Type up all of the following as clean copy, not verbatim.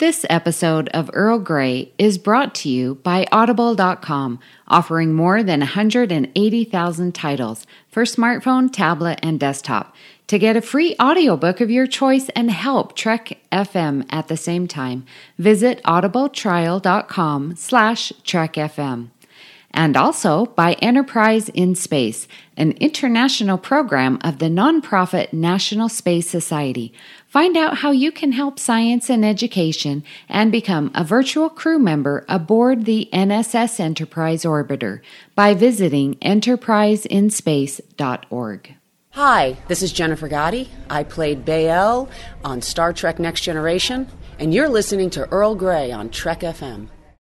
This episode of Earl Grey is brought to you by Audible.com, offering more than 180,000 titles for smartphone, tablet, and desktop. To get a free audiobook of your choice and help Trek FM at the same time, visit audibletrial.com/trekfm. And also by Enterprise in Space, an international program of the nonprofit National Space Society. Find out how you can help science and education and become a virtual crew member aboard the NSS Enterprise Orbiter by visiting enterpriseinspace.org. Hi, this is Jennifer Gotti. I played Bael on Star Trek Next Generation, and you're listening to Earl Grey on Trek FM.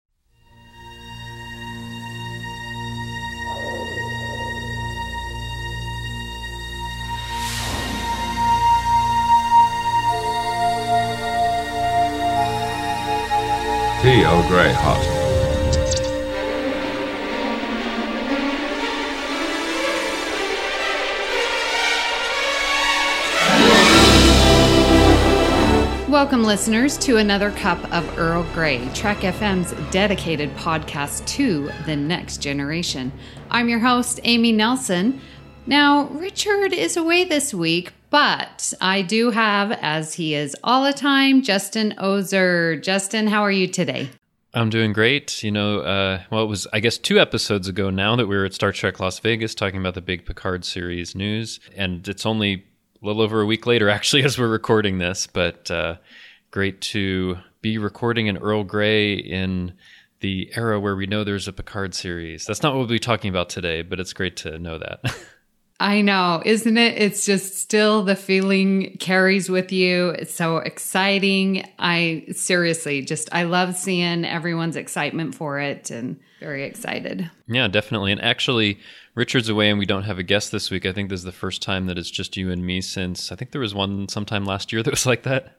Tea Earl Grey hot. Welcome, listeners, to another cup of Earl Grey, Trek FM's dedicated podcast to the next generation. I'm your host, Amy Nelson. Now, Richard is away this week, but I do have, as he is all the time, Justin Ozer. Justin, how are you today? I'm doing great. It was, I guess, 2 episodes ago now that we were at Star Trek Las Vegas talking about the big Picard series news, and it's only a little over a week later, actually, as we're recording this, but great to be recording an Earl Grey in the era where we know there's a Picard series. That's not what we'll be talking about today, but it's great to know that. I know, isn't it? It's just still the feeling carries with you. It's so exciting. I love seeing everyone's excitement for it and very excited. Yeah, definitely. And actually, Richard's away and we don't have a guest this week. I think this is the first time that it's just you and me since, I think there was one sometime last year that was like that.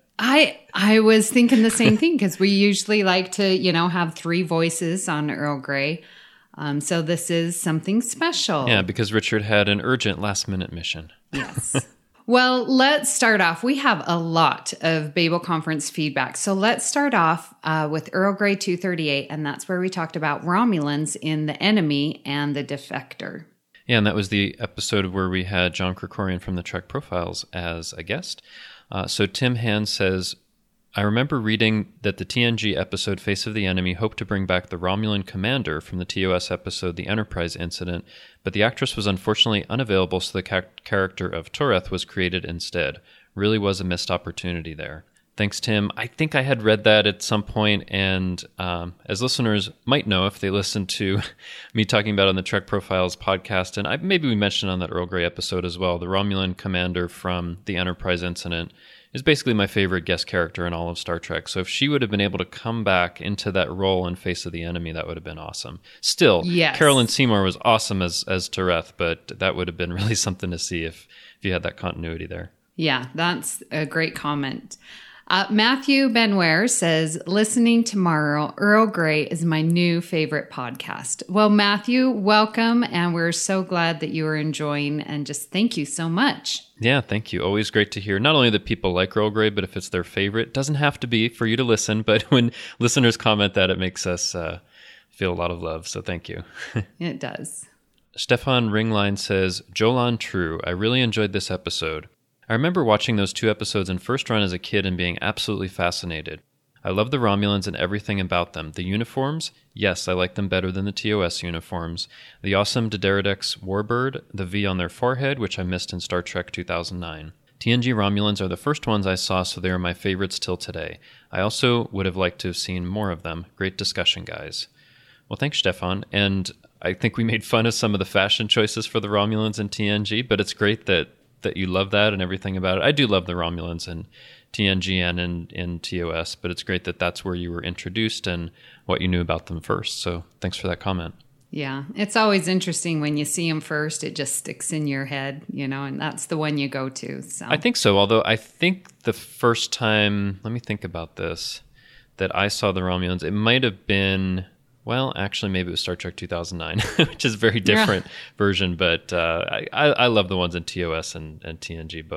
I was thinking the same thing because we usually like to, have 3 voices on Earl Grey. So this is something special. Yeah, because Richard had an urgent last-minute mission. Yes. Well, let's start off. We have a lot of Babel Conference feedback. So let's start off with Earl Grey 238, and that's where we talked about Romulans in The Enemy and The Defector. Yeah, and that was the episode where we had John Krikorian from the Trek Profiles as a guest. So Tim Hand says, I remember reading that the TNG episode Face of the Enemy hoped to bring back the Romulan commander from the TOS episode The Enterprise Incident, but the actress was unfortunately unavailable, so the character of Toreth was created instead. Really was a missed opportunity there. Thanks, Tim. I think I had read that at some point, and as listeners might know if they listened to me talking about it on the Trek Profiles podcast, and maybe we mentioned on that Earl Grey episode as well, the Romulan commander from The Enterprise Incident is basically my favorite guest character in all of Star Trek. So if she would have been able to come back into that role in Face of the Enemy, that would have been awesome. Still, yes. Carolyn Seymour was awesome as Toreth, but that would have been really something to see if you had that continuity there. Yeah, that's a great comment. Matthew Benware says, listening tomorrow, Earl Grey is my new favorite podcast. Well, Matthew, welcome, and we're so glad that you are enjoying, and just thank you so much. Yeah, thank you. Always great to hear not only that people like Earl Grey, but if it's their favorite, it doesn't have to be for you to listen, but when listeners comment that, it makes us feel a lot of love, so thank you. It does. Stefan Ringline says, Jolan True, I really enjoyed this episode. I remember watching those 2 episodes in first run as a kid and being absolutely fascinated. I love the Romulans and everything about them. The uniforms? Yes, I like them better than the TOS uniforms. The awesome D'Deridex warbird, the V on their forehead, which I missed in Star Trek 2009. TNG Romulans are the first ones I saw, so they are my favorites till today. I also would have liked to have seen more of them. Great discussion, guys. Well, thanks, Stefan. And I think we made fun of some of the fashion choices for the Romulans in TNG, but it's great that you love that and everything about it. I do love the Romulans in TNG and in TOS, but it's great that that's where you were introduced and what you knew about them first. So thanks for that comment. Yeah, it's always interesting when you see them first. It just sticks in your head, and that's the one you go to. So I think so, although I think the first time, let me think about this, that I saw the Romulans, it might have been... Well, actually, maybe it was Star Trek 2009, which is a very different version, but I love the ones in TOS and TNG both.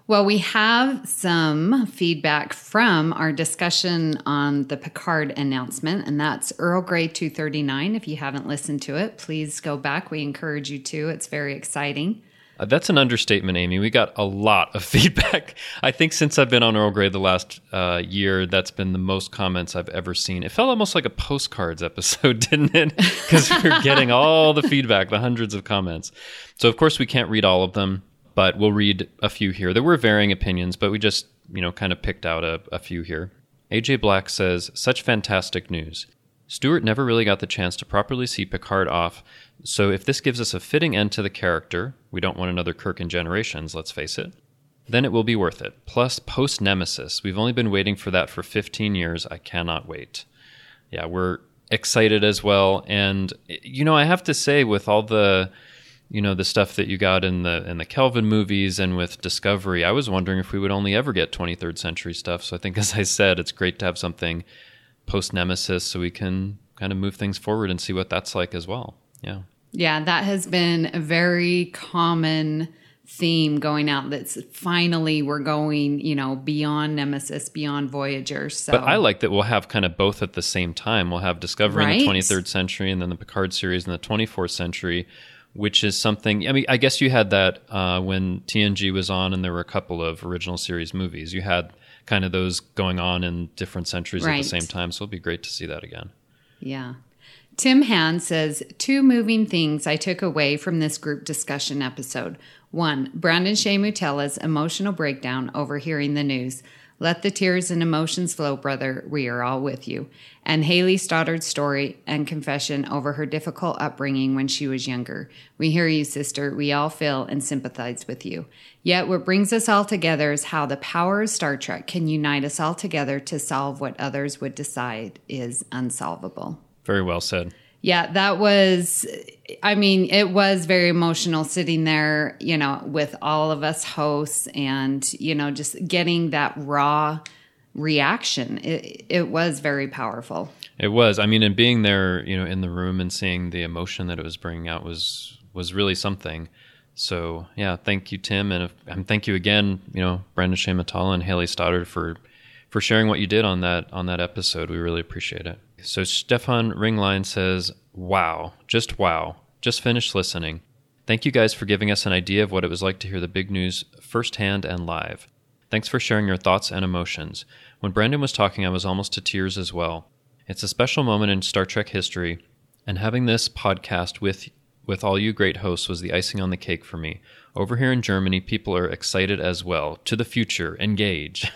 Well, we have some feedback from our discussion on the Picard announcement, and that's Earl Grey 239. If you haven't listened to it, please go back. We encourage you to. It's very exciting. That's an understatement, Amy. We got a lot of feedback. I think since I've been on Earl Grey the last year, that's been the most comments I've ever seen. It felt almost like a postcards episode, didn't it? Because we're getting all the feedback, the hundreds of comments. So, of course, we can't read all of them, but we'll read a few here. There were varying opinions, but we just, kind of picked out a few here. AJ Black says, such fantastic news. Stewart never really got the chance to properly see Picard off, so if this gives us a fitting end to the character, we don't want another Kirk in Generations, let's face it, then it will be worth it. Plus, post-Nemesis, we've only been waiting for that for 15 years. I cannot wait. Yeah, we're excited as well, and, I have to say, with all the, the stuff that you got in the Kelvin movies and with Discovery, I was wondering if we would only ever get 23rd century stuff, so I think, as I said, it's great to have something post-Nemesis so we can kind of move things forward and see what that's like as well. Yeah. Yeah, that has been a very common theme going out. That's finally we're going, beyond Nemesis, beyond Voyager. So. But I like that we'll have kind of both at the same time. We'll have Discovery in the 23rd century and then the Picard series in the 24th century, which is something, I guess you had that when TNG was on and there were a couple of original series movies. You had kind of those going on in different centuries at the same time. So it'll be great to see that again. Yeah. Tim Hand says, 2 moving things I took away from this group discussion episode. 1, Brandon Shea Mutella's emotional breakdown over hearing the news. Let the tears and emotions flow, brother. We are all with you. And Haley Stoddard's story and confession over her difficult upbringing when she was younger. We hear you, sister. We all feel and sympathize with you. Yet what brings us all together is how the power of Star Trek can unite us all together to solve what others would decide is unsolvable. Very well said. Yeah, that was, it was very emotional sitting there, with all of us hosts and, just getting that raw reaction. It was very powerful. It was. And being there, in the room and seeing the emotion that it was bringing out was really something. So, yeah, thank you, Tim. And thank you again, Brandon Shea Mutella and Haley Stoddard for sharing what you did on that episode. We really appreciate it. So Stefan Ringline says, wow, just finished listening. Thank you guys for giving us an idea of what it was like to hear the big news firsthand and live. Thanks for sharing your thoughts and emotions. When Brandon was talking, I was almost to tears as well. It's a special moment in Star Trek history, and having this podcast with all you great hosts was the icing on the cake for me. Over here in Germany, people are excited as well. To the future, engage.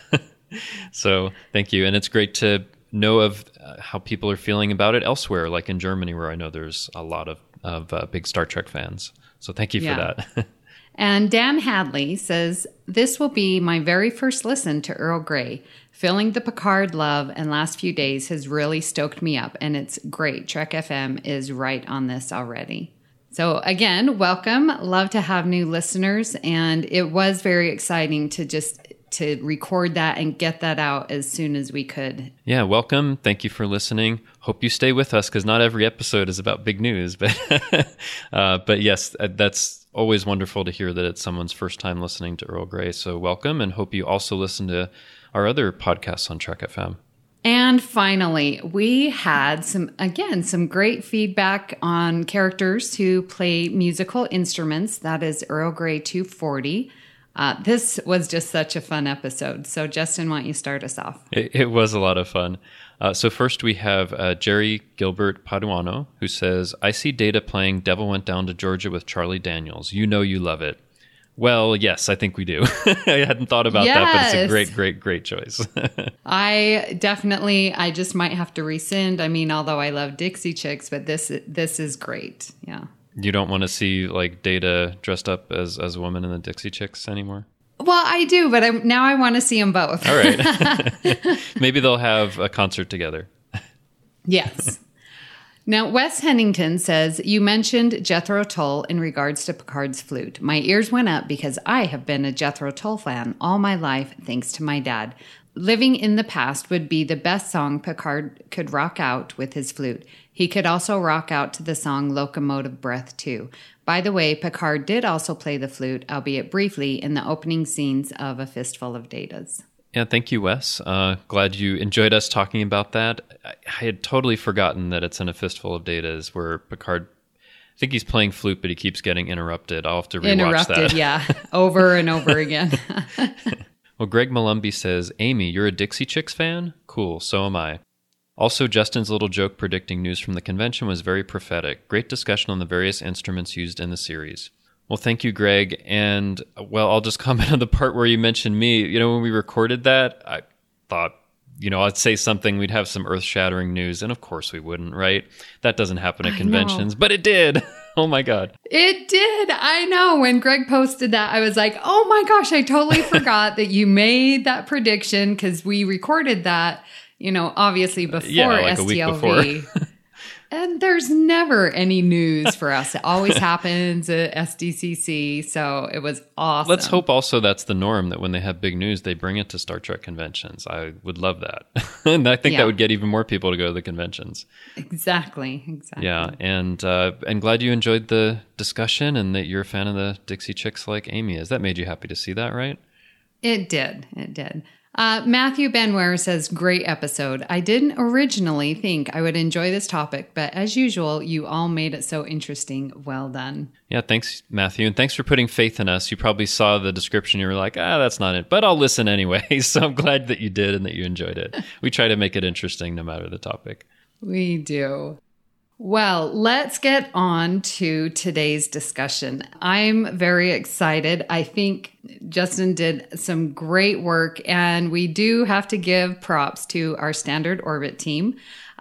So thank you. And it's great to know of how people are feeling about it elsewhere, like in Germany, where I know there's a lot of big Star Trek fans. So thank you for that. And Dan Hadley says, this will be my very first listen to Earl Grey. Feeling the Picard love and last few days has really stoked me up, and it's great. Trek FM is right on this already. So again, welcome. Love to have new listeners, and it was very exciting to record that and get that out as soon as we could. Yeah, welcome. Thank you for listening. Hope you stay with us because not every episode is about big news. But yes, that's always wonderful to hear that it's someone's first time listening to Earl Grey. So welcome, and hope you also listen to our other podcasts on Trek FM. And finally, we had some great feedback on characters who play musical instruments. That is Earl Grey 240. This was just such a fun episode. So, Justin, why don't you start us off? It was a lot of fun. So first we have Jerry Gilbert Paduano, who says, I see Data playing Devil Went Down to Georgia with Charlie Daniels. You know you love it. Well, yes, I think we do. I hadn't thought about that, but it's a great choice. I just might have to rescind. Although I love Dixie Chicks, but this is great. Yeah. You don't want to see like Data dressed up as a woman in the Dixie Chicks anymore? Well, I do, but now I want to see them both. All right. Maybe they'll have a concert together. Yes. Now, Wes Hennington says, you mentioned Jethro Tull in regards to Picard's flute. My ears went up because I have been a Jethro Tull fan all my life, thanks to my dad. Living in the Past would be the best song Picard could rock out with his flute. He could also rock out to the song Locomotive Breath too. By the way, Picard did also play the flute, albeit briefly, in the opening scenes of A Fistful of Datas. Yeah, thank you, Wes. Glad you enjoyed us talking about that. I had totally forgotten that it's in A Fistful of Datas where Picard, I think he's playing flute, but he keeps getting interrupted. I'll have to rewatch that. Yeah, over and over again. Well, Greg Malumbi says, Amy, you're a Dixie Chicks fan? Cool, so am I. Also, Justin's little joke predicting news from the convention was very prophetic. Great discussion on the various instruments used in the series. Well, thank you, Greg. And, well, I'll just comment on the part where you mentioned me. You know, when we recorded that, I thought, you know, I'd say something, we'd have some earth-shattering news, and of course we wouldn't, right? That doesn't happen at conventions, but it did. Oh my God. It did. I know. When Greg posted that, I was like, oh my gosh, I totally forgot that you made that prediction because we recorded that, you know, obviously before like STLV. A week before. And there's never any news for us. It always happens at SDCC. So it was awesome. Let's hope also that's the norm, that when they have big news, they bring it to Star Trek conventions. I would love that. And I think that would get even more people to go to the conventions. Exactly. Yeah. And glad you enjoyed the discussion and that you're a fan of the Dixie Chicks like Amy is. That made you happy to see that, right? It did. Matthew Benware says, great episode. I didn't originally think I would enjoy this topic, but as usual, you all made it so interesting. Well done. Yeah, thanks, Matthew. And thanks for putting faith in us. You probably saw the description. You were like, that's not it, but I'll listen anyway. So I'm glad that you did and that you enjoyed it. We try to make it interesting no matter the topic. We do. Well, let's get on to today's discussion. I'm very excited. I think Justin did some great work, and we do have to give props to our Standard Orbit team.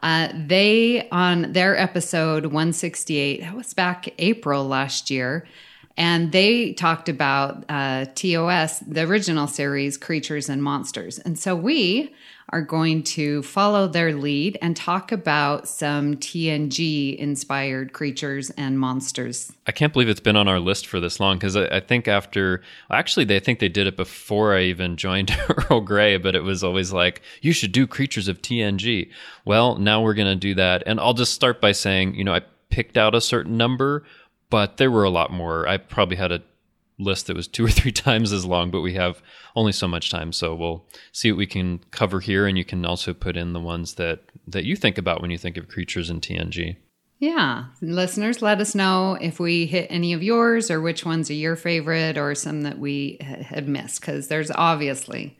They, on their episode 168, that was back April last year, and they talked about TOS, the original series, Creatures and Monsters. And so we are going to follow their lead and talk about some TNG-inspired creatures and monsters. I can't believe it's been on our list for this long, because I think I think they did it before I even joined Earl Grey, but it was always like, you should do Creatures of TNG. Well, now we're going to do that. And I'll just start by saying, you know, I picked out a certain number, but there were a lot more. I probably had a list that was 2 or 3 times as long, but we have only so much time, so we'll see what we can cover here, and you can also put in the ones that you think about when you think of creatures in TNG. Yeah, listeners, let us know if we hit any of yours or which ones are your favorite or some that we had missed, because there's obviously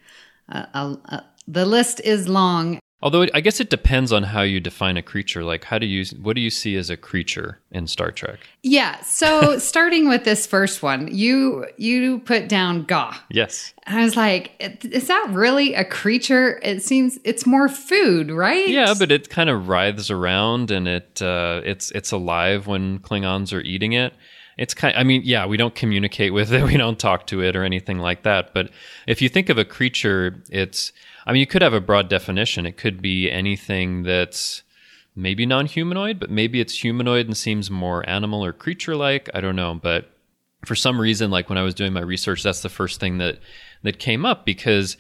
the list is long. Although I guess it depends on how you define a creature. Like, what do you see as a creature in Star Trek? Yeah. So starting with this first one, you put down Gah. Yes. And I was like, is that really a creature? It seems it's more food, right? Yeah, but it kind of writhes around, and it's alive when Klingons are eating it. It's we don't communicate with it, we don't talk to it or anything like that. But if you think of a creature, you could have a broad definition. It could be anything that's maybe non-humanoid, but maybe it's humanoid and seems more animal or creature-like. I don't know. But for some reason, like when I was doing my research, that's the first thing that came up, because,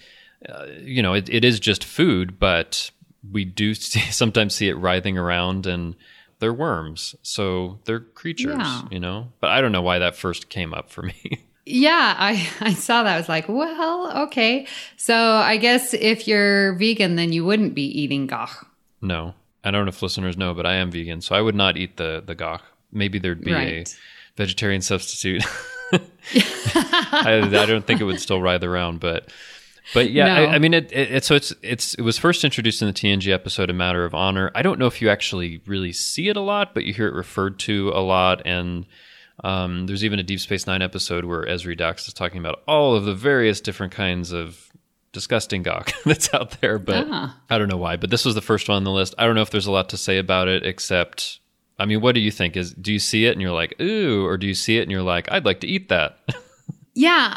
it is just food, but we do sometimes see it writhing around, and they're worms. So they're creatures, But I don't know why that first came up for me. Yeah, I saw that. I was like, well, okay. So I guess if you're vegan, then you wouldn't be eating Gah. No. I don't know if listeners know, but I am vegan, so I would not eat the Gah. Maybe there'd be a vegetarian substitute. I don't think it would still writhe around, but yeah, no. It was first introduced in the TNG episode A Matter of Honor. I don't know if you actually really see it a lot, but you hear it referred to a lot, and there's even a Deep Space Nine episode where Ezri Dax is talking about all of the various different kinds of disgusting Gah that's out there, but I don't know why. But this was the first one on the list. I don't know if there's a lot to say about it, except, what do you think? Do you see it and you're like, ooh, or do you see it and you're like, I'd like to eat that? Yeah,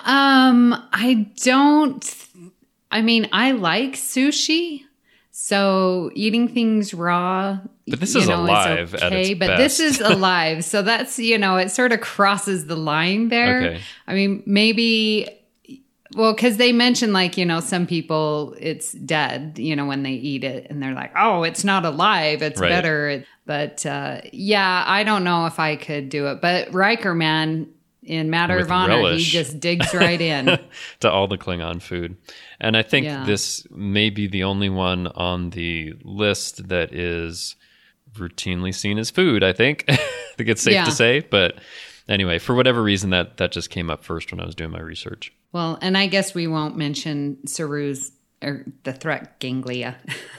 I like sushi, so eating things raw. But this is alive at its best. This is alive, so that's, it sort of crosses the line there. Okay. Maybe Well, because they mention like, some people it's dead, when they eat it and they're like, oh, it's not alive. It's Right. better. But I don't know if I could do it. But Riker, man, in matter With of honor, relish. he just digs right in. To all the Klingon food. And I think Yeah. this may be the only one on the list that is routinely seen as food, I think. I think it's safe Yeah. to say. But anyway, for whatever reason, that just came up first when I was doing my research. Well, and I guess we won't mention Saru's or the threat ganglia.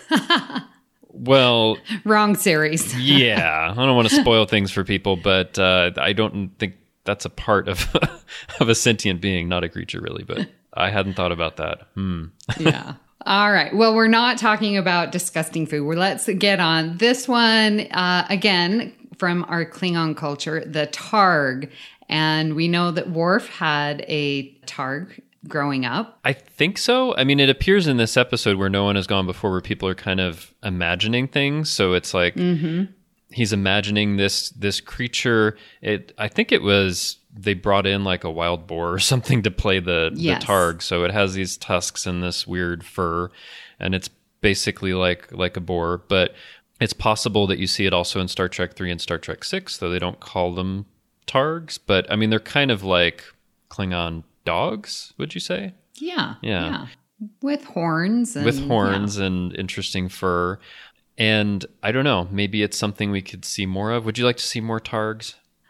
Well, Wrong series. yeah, I don't want to spoil things for people, but I don't think that's a part of of a sentient being, not a creature really, but I hadn't thought about that. Yeah. All right. Well, we're not talking about disgusting food. Let's get on this one again from our Klingon culture, the Targ. And we know that Worf had a Targ growing up. I think so. I mean, it appears in this episode where no one has gone before, where people are kind of imagining things. So it's like he's imagining this creature. I think it was they brought in like a wild boar or something to play the Targ. So it has these tusks and this weird fur, and it's basically like a boar. But it's possible that you see it also in Star Trek 3 and Star Trek 6, though they don't call them Targs. But I mean, they're kind of like Klingon dogs, would you say? Yeah. With horns. And interesting fur. And I don't know, maybe it's something we could see more of. Would you like to see more Targs?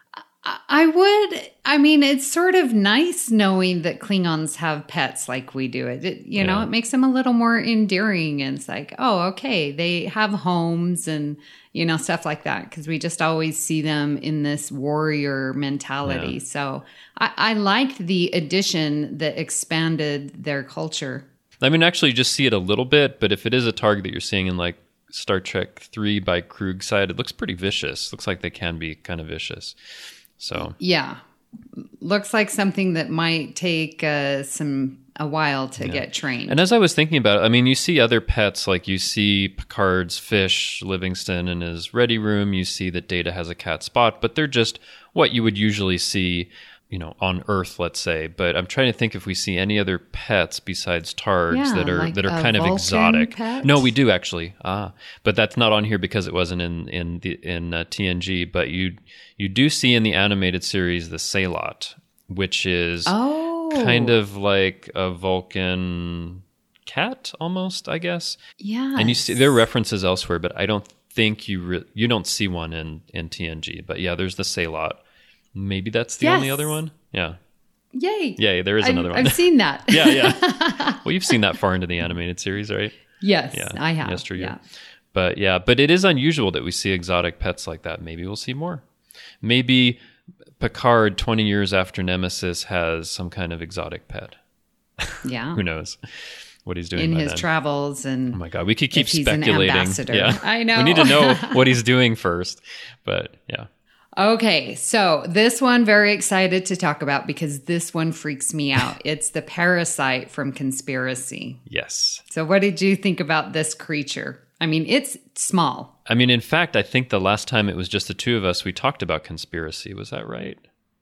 I would. I mean, it's sort of nice knowing that Klingons have pets like we do. It makes them a little more endearing. And it's like, oh, okay, they have homes and, stuff like that. Because we just always see them in this warrior mentality. Yeah. So I liked the addition that expanded their culture. I mean, actually, you just see it a little bit. But if it is a Targ that you're seeing in like Star Trek 3 by Krugside, it looks pretty vicious. Looks like they can be kind of vicious. So yeah, looks like something that might take a while to get trained. And as I was thinking about it, I mean, you see other pets, like you see Picard's fish, Livingston in his ready room. You see that Data has a cat Spot, but they're just what you would usually see, on Earth, let's say. But I'm trying to think if we see any other pets besides Targs that are kind of Vulcan exotic. pet? No, we do actually. But that's not on here because it wasn't in TNG. But you do see in the animated series the Salot, which is kind of like a Vulcan cat almost, I guess. Yeah, and you see there are references elsewhere, but I don't think you don't see one in TNG. But yeah, there's the Salot. Maybe that's the only other one. Yeah. Yay, there is another one. I've seen that. Yeah. Well, you've seen that far into the animated series, right? Yes, Yeah, I have. Yesteryear. Yeah. But it is unusual that we see exotic pets like that. Maybe we'll see more. Maybe Picard, 20 years after Nemesis, has some kind of exotic pet. Yeah. Who knows what he's doing in by his then. travels. And oh my God, we could keep if he's speculating. An ambassador. Yeah. I know. We need to know what he's doing first. But yeah. Okay, so this one very excited to talk about because this one freaks me out. It's the parasite from Conspiracy. Yes. So what did you think about this creature? I mean, it's small. I mean, in fact, I think the last time it was just the two of us, we talked about Conspiracy. Was that right?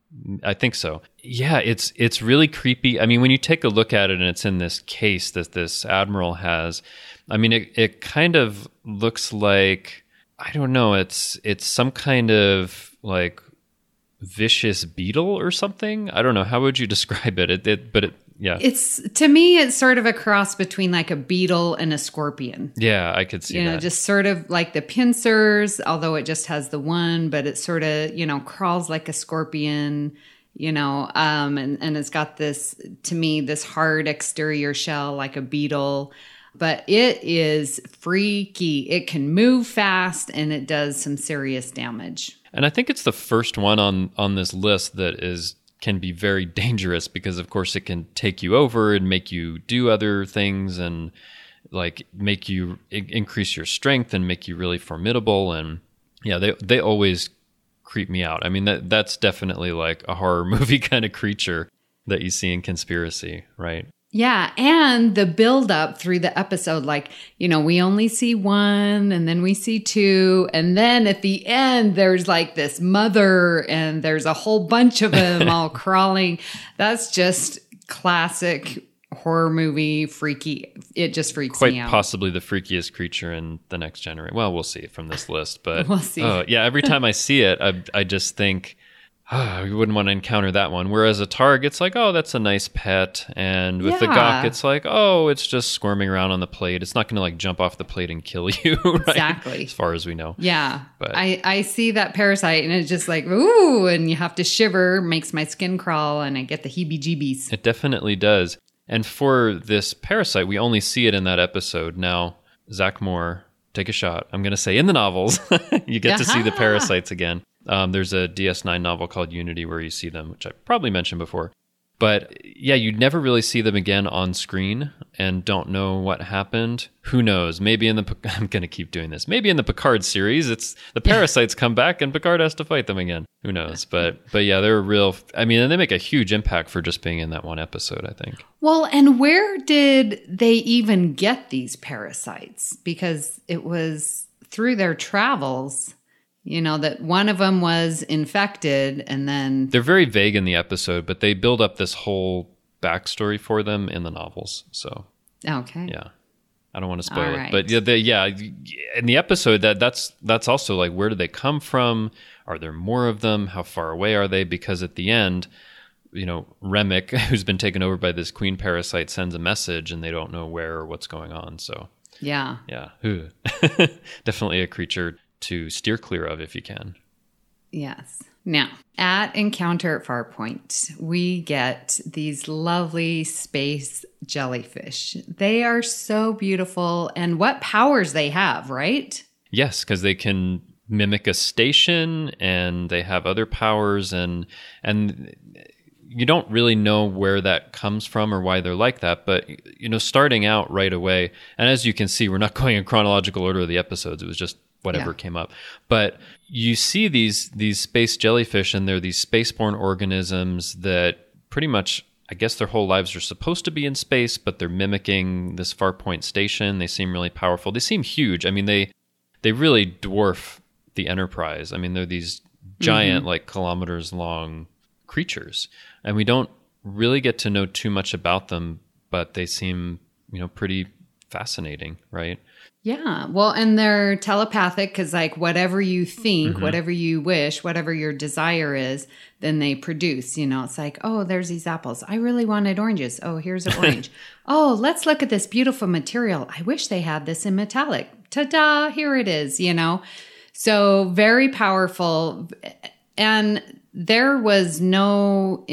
I think so. Yeah, it's really creepy. I mean, when you take a look at it and it's in this case that this admiral has, I mean, it kind of looks like, I don't know, it's some kind of like vicious beetle or something. I don't know. How would you describe it? Yeah. To me, it's sort of a cross between like a beetle and a scorpion. Yeah, I could see that. Just sort of like the pincers, although it just has the one, but it sort of, crawls like a scorpion, and it's got this, to me, this hard exterior shell like a beetle. But it is freaky. It can move fast and it does some serious damage. And I think it's the first one on this list that can be very dangerous because, of course, it can take you over and make you do other things and like make you increase your strength and make you really formidable. And yeah, they always creep me out. I mean, that's definitely like a horror movie kind of creature that you see in Conspiracy, right? Yeah, and the build-up through the episode, like, we only see one, and then we see two, and then at the end, there's like this mother, and there's a whole bunch of them all crawling. That's just classic horror movie, freaky. It just freaks Quite me out. possibly the freakiest creature in the Next Generation. Well, we'll see from this list, but We'll see. Yeah, every time I see it, I just think, we wouldn't want to encounter that one. Whereas a Targ, it's like, oh, that's a nice pet. And with the Gok, it's like, oh, it's just squirming around on the plate. It's not going to like jump off the plate and kill you, right? Exactly. As far as we know. Yeah. But I see that parasite and it's just like, ooh, and you have to shiver, makes my skin crawl, and I get the heebie-jeebies. it definitely does. And for this parasite, we only see it in that episode. Now, Zach Moore, take a shot. I'm going to say in the novels, you get to see the parasites again. There's a DS9 novel called Unity where you see them, which I probably mentioned before. But yeah, you never really see them again on screen and don't know what happened. Who knows? Maybe in the... I'm going to keep doing this. Maybe in the Picard series, it's the parasites come back and Picard has to fight them again. Who knows? But yeah, they're real... I mean, and they make a huge impact for just being in that one episode, I think. Well, and where did they even get these parasites? Because it was through their travels... You know, that one of them was infected and then... They're very vague in the episode, but they build up this whole backstory for them in the novels. So, okay. Yeah. I don't want to spoil right. it. But yeah, in the episode, that's also like, where do they come from? Are there more of them? How far away are they? Because at the end, you know, Remick, who's been taken over by this queen parasite, sends a message and they don't know where or what's going on. So, yeah. Definitely a creature to steer clear of if you can. Yes. Now, at Encounter at Farpoint, we get these lovely space jellyfish. They are so beautiful, and what powers they have, right? Yes, because they can mimic a station, and they have other powers, and you don't really know where that comes from or why they're like that, but you know, starting out right away, and as you can see, we're not going in chronological order of the episodes. It was just whatever came up. But you see these space jellyfish, and they're these spaceborne organisms that pretty much, I guess their whole lives are supposed to be in space, but they're mimicking this Farpoint station. They seem really powerful. They seem huge. I mean, they really dwarf the Enterprise. I mean, they're these giant, like kilometers long creatures. And we don't really get to know too much about them, but they seem, you know, pretty fascinating, right? Yeah. Well, and they're telepathic because, like, whatever you think, whatever you wish, whatever your desire is, then they produce. You know, it's like, oh, there's these apples. I really wanted oranges. Oh, here's an orange. Oh, let's look at this beautiful material. I wish they had this in metallic. Ta-da! Here it is, you know. So very powerful. And there was no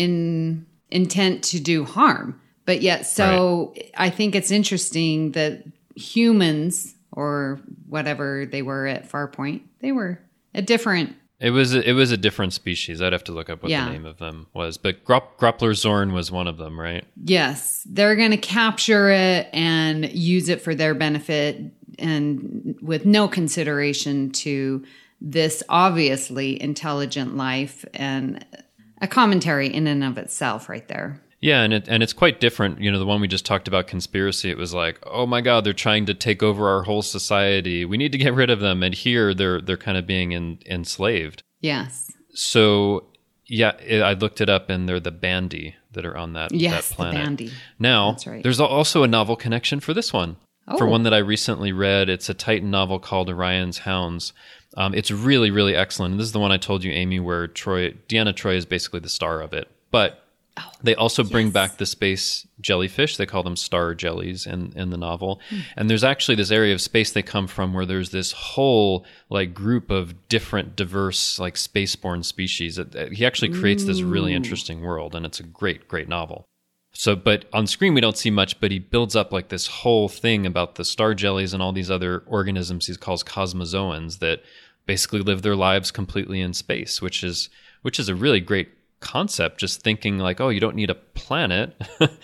intent to do harm. But yet, so I think it's interesting that humans, or whatever they were at Farpoint, they were a different... It was a different species. I'd have to look up what the name of them was. But Groppler Zorn was one of them, right? Yes. They're going to capture it and use it for their benefit, and with no consideration to this obviously intelligent life, and a commentary in and of itself right there. Yeah, and it's quite different. You know, the one we just talked about, Conspiracy, it was like, oh my God, they're trying to take over our whole society. We need to get rid of them. And here they're kind of being enslaved. Yes. So, yeah, I looked it up, and they're the Bandi that are on that planet. The Bandi. Now, That's right. There's also a novel connection for this one. Oh. For one that I recently read. It's a Titan novel called Orion's Hounds. It's really, really excellent. And this is the one I told you, Amy, where Deanna Troi is basically the star of it. But they also bring back the space jellyfish. They call them star jellies in the novel. And there's actually this area of space they come from where there's this whole like group of different diverse like spaceborne species. He actually creates this really interesting world, and it's a great, great novel. So, but on screen we don't see much, but he builds up like this whole thing about the star jellies and all these other organisms he calls cosmozoans that basically live their lives completely in space, which is a really great concept. Just thinking like, oh, you don't need a planet.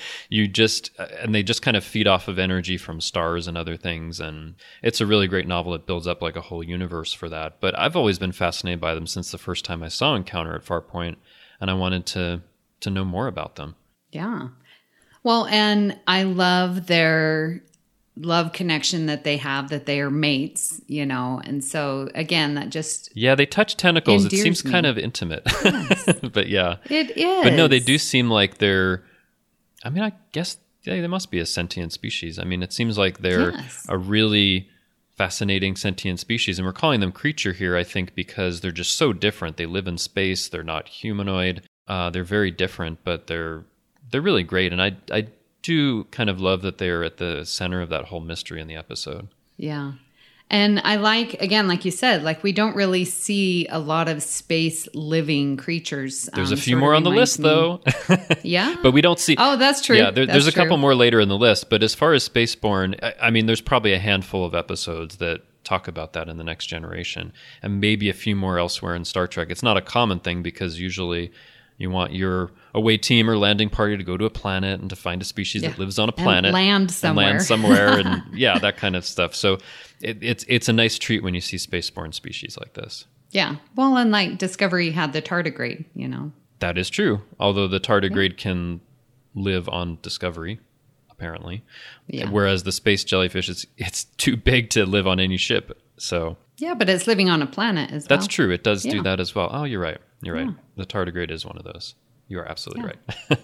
And they just kind of feed off of energy from stars and other things. And it's a really great novel. It builds up like a whole universe for that. But I've always been fascinated by them since the first time I saw Encounter at Farpoint, and I wanted to know more about them. Yeah. Well, and I love their love connection that they have, that they are mates, you know. And so again, that just... Yeah, they touch tentacles. It seems me. kind of intimate. Yes. But yeah. It is. But no, they do seem like they're... I mean, I guess yeah, they must be a sentient species. I mean, it seems like they're Yes. a really fascinating sentient species. And we're calling them creature here, I think, because they're just so different. They live in space. They're not humanoid. They're very different, but they're really great. And I do kind of love that they're at the center of that whole mystery in the episode. Yeah. And I like, again, like you said, like we don't really see a lot of space living creatures. There's a few more on the list, though. Yeah? But we don't see... Oh, that's true. Yeah, there's That's a couple true. more later in the list. But as far as Spaceborne, I mean, there's probably a handful of episodes that talk about that in The Next Generation. And maybe a few more elsewhere in Star Trek. It's not a common thing because usually you want your away team or landing party to go to a planet and to find a species that lives on a planet. And land somewhere. And yeah, that kind of stuff. So it's a nice treat when you see spaceborne species like this. Yeah. Well, and like Discovery had the tardigrade, you know. That is true. Although the tardigrade can live on Discovery, apparently. Yeah. Whereas the space jellyfish, it's too big to live on any ship. So Yeah, but it's living on a planet as well. that's true. It does do Yeah. that as well. Oh, you're right. You're right. The tardigrade is one of those. You are absolutely right.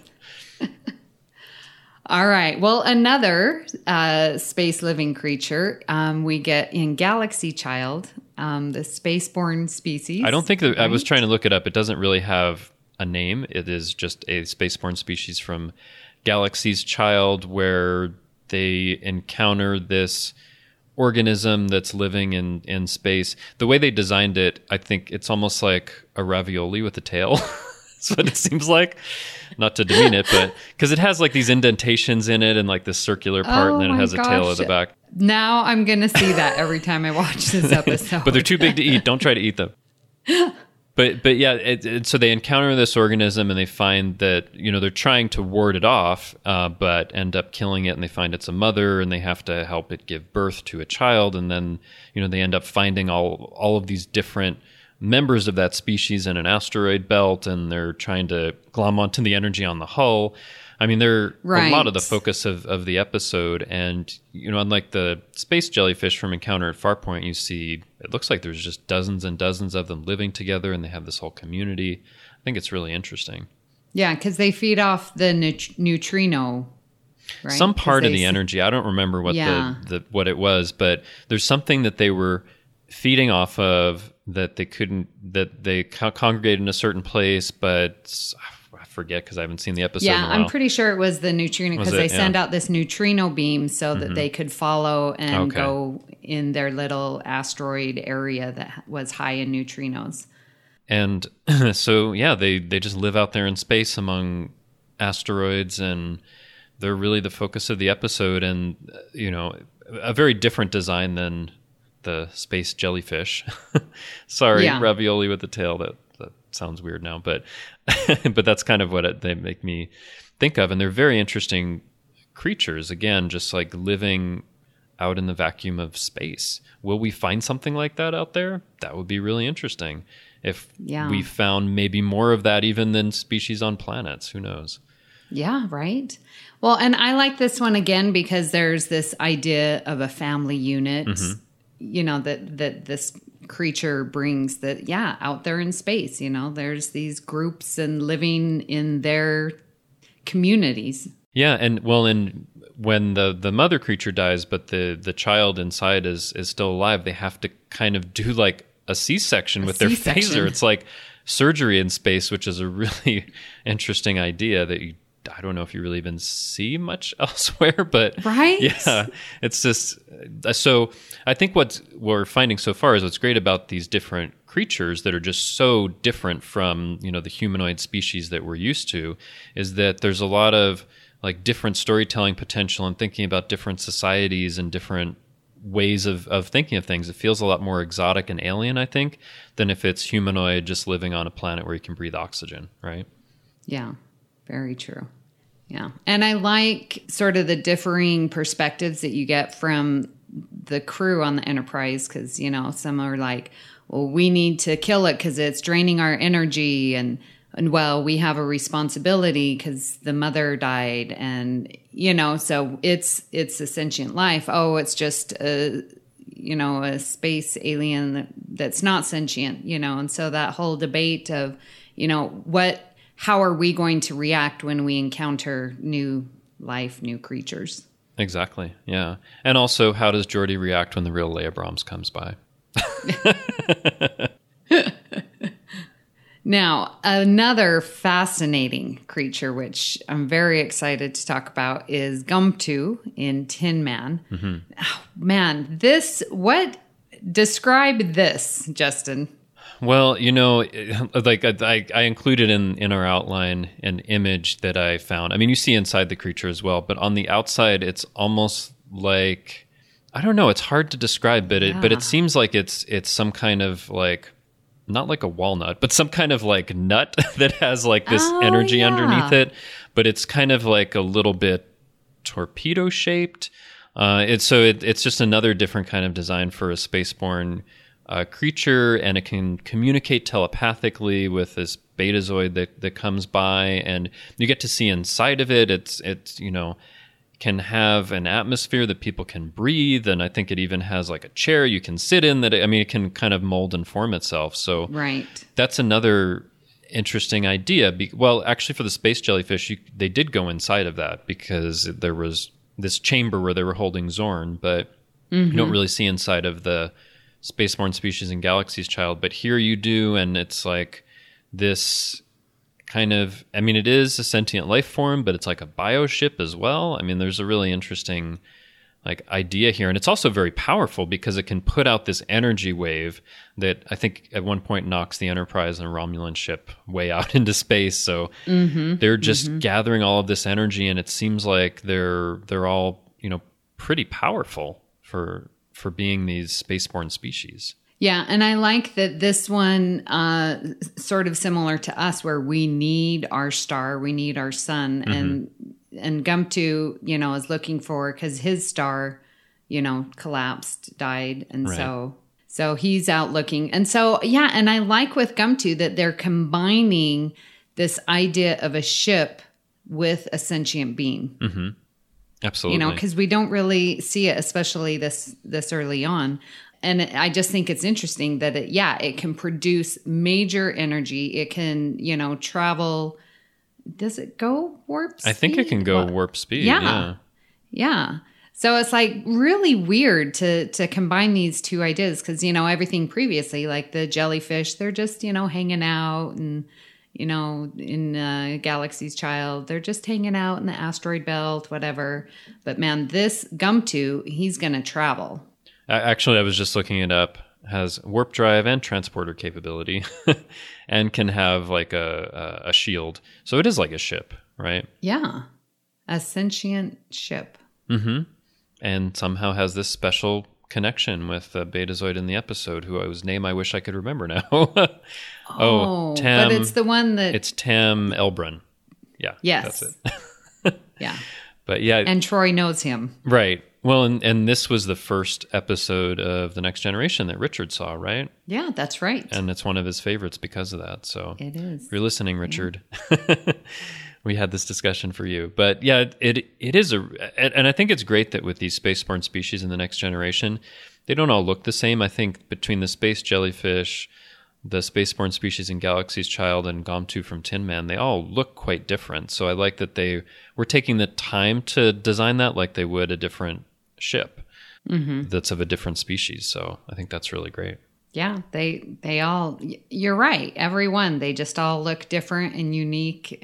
All right. Well, another space living creature we get in Galaxy Child, the spaceborne species. I don't think that I was trying to look it up. It doesn't really have a name. It is just a spaceborne species from Galaxy's Child, where they encounter this organism that's living in space. The way they designed it, I think it's almost like a ravioli with a tail. That's what it seems like. Not to demean it, but because it has like these indentations in it and like this circular part, and then it my has a tail at gosh. the back. Now I'm going to see that every time I watch this episode. But they're too big to eat. Don't try to eat them. But yeah, so they encounter this organism and they find that, they're trying to ward it off, but end up killing it, and they find it's a mother and they have to help it give birth to a child. And then, they end up finding all of these different members of that species in an asteroid belt, and they're trying to glom onto the energy on the hull. I mean, they're a lot of the focus of the episode. And, unlike the space jellyfish from Encounter at Farpoint, you see, it looks like there's just dozens and dozens of them living together, and they have this whole community. I think it's really interesting. Yeah, because they feed off the neutrino, right? Some part of the energy. I don't remember what what it was, but there's something that they were feeding off of that they congregate in a certain place, but I forget because I haven't seen the episode in a while. I'm pretty sure it was the neutrino, because they send out this neutrino beam so that they could follow and go in their little asteroid area that was high in neutrinos. And so, yeah, they just live out there in space among asteroids, and they're really the focus of the episode. And, a very different design than the space jellyfish. Sorry, ravioli with the tail. That sounds weird now, but but that's kind of what they make me think of. And they're very interesting creatures. Again, just like living out in the vacuum of space. Will we find something like that out there? That would be really interesting. If we found maybe more of that even than species on planets, who knows? Yeah, right. Well, and I like this one again because there's this idea of a family unit, that this creature brings, that, out there in space, there's these groups and living in their communities. Yeah, and when the mother creature dies, but the child inside is still alive, they have to kind of do like a C-section with their phaser. It's like surgery in space, which is a really interesting idea that I don't know if you really even see much elsewhere, but right? Yeah, it's just, so I think what we're finding so far is what's great about these different creatures that are just so different from, the humanoid species that we're used to, is that there's a lot of like different storytelling potential and thinking about different societies and different ways of thinking of things. It feels a lot more exotic and alien, I think, than if it's humanoid just living on a planet where you can breathe oxygen, right? Yeah, very true. Yeah. And I like sort of the differing perspectives that you get from the crew on the Enterprise, because, some are like, well, we need to kill it because it's draining our energy, and well, we have a responsibility because the mother died, and so it's a sentient life. Oh, it's just a space alien that's not sentient, and so that whole debate of how are we going to react when we encounter new life, new creatures. Exactly. Yeah. And also, how does Geordi react when the real Leia Brahms comes by? Now, another fascinating creature, which I'm very excited to talk about, is Gumtu in Tin Man. Mm-hmm. Oh, man, describe this, Justin. Well, like I included in our outline an image that I found. I mean, you see inside the creature as well, but on the outside, it's almost like, I don't know, it's hard to describe, but it seems like it's some kind of like, not like a walnut, but some kind of like nut that has like this energy underneath it, but it's kind of like a little bit torpedo shaped. It's just another different kind of design for a spaceborne creature, and it can communicate telepathically with this betazoid that comes by, and you get to see inside of it. It's can have an atmosphere that people can breathe, and I think it even has like a chair you can sit in it can kind of mold and form itself. So right, that's another interesting idea. Well, actually, for the space jellyfish, they did go inside of that because there was this chamber where they were holding Zorn, but you don't really see inside of the spaceborne species in Galaxy's Child. But here you do, and it's like this kind of, it is a sentient life form, but it's like a bioship as well. There's a really interesting like idea here, and it's also very powerful because it can put out this energy wave that I think at one point knocks the Enterprise and a Romulan ship way out into space. So they're just gathering all of this energy, and it seems like they're all pretty powerful for being these spaceborne species. Yeah, and I like that this one, sort of similar to us, where we need our star, we need our sun, and Gumtu, is looking for, because his star, collapsed, died, and right. so he's out looking, and so yeah, and I like with Gumtu that they're combining this idea of a ship with a sentient being. Mm-hmm. Absolutely, because we don't really see it, especially this early on. And I just think it's interesting that it can produce major energy. It can, travel. Does it go warp speed? I think it can go warp speed. Yeah. So it's like really weird to combine these two ideas because, everything previously, like the jellyfish, they're just, hanging out, and, in Galaxy's Child, they're just hanging out in the asteroid belt, whatever. But man, this Gumtu, he's going to travel. Actually, I was just looking it up. Has warp drive and transporter capability, and can have like a shield. So it is like a ship, right? Yeah, a sentient ship. Mm-hmm. And somehow has this special connection with the Betazoid in the episode, whose name I wish I could remember now. Tam. But it's the one that... It's Tam Elbrun. Yeah. Yes. That's it. Yeah. But yeah. And Troy knows him. Right. Well, and this was the first episode of The Next Generation that Richard saw, right? Yeah, that's right. And it's one of his favorites because of that. So it is. If you're listening, Richard, we had this discussion for you. But yeah, it is and I think it's great that with these spaceborne species in The Next Generation, they don't all look the same. I think between the space jellyfish, the spaceborne species in Galaxy's Child, and Gumtu from Tin Man, they all look quite different. So I like that they were taking the time to design that like they would a different ship that's of a different species. So I think that's really great. Yeah, they all, you're right. Everyone, they just all look different and unique.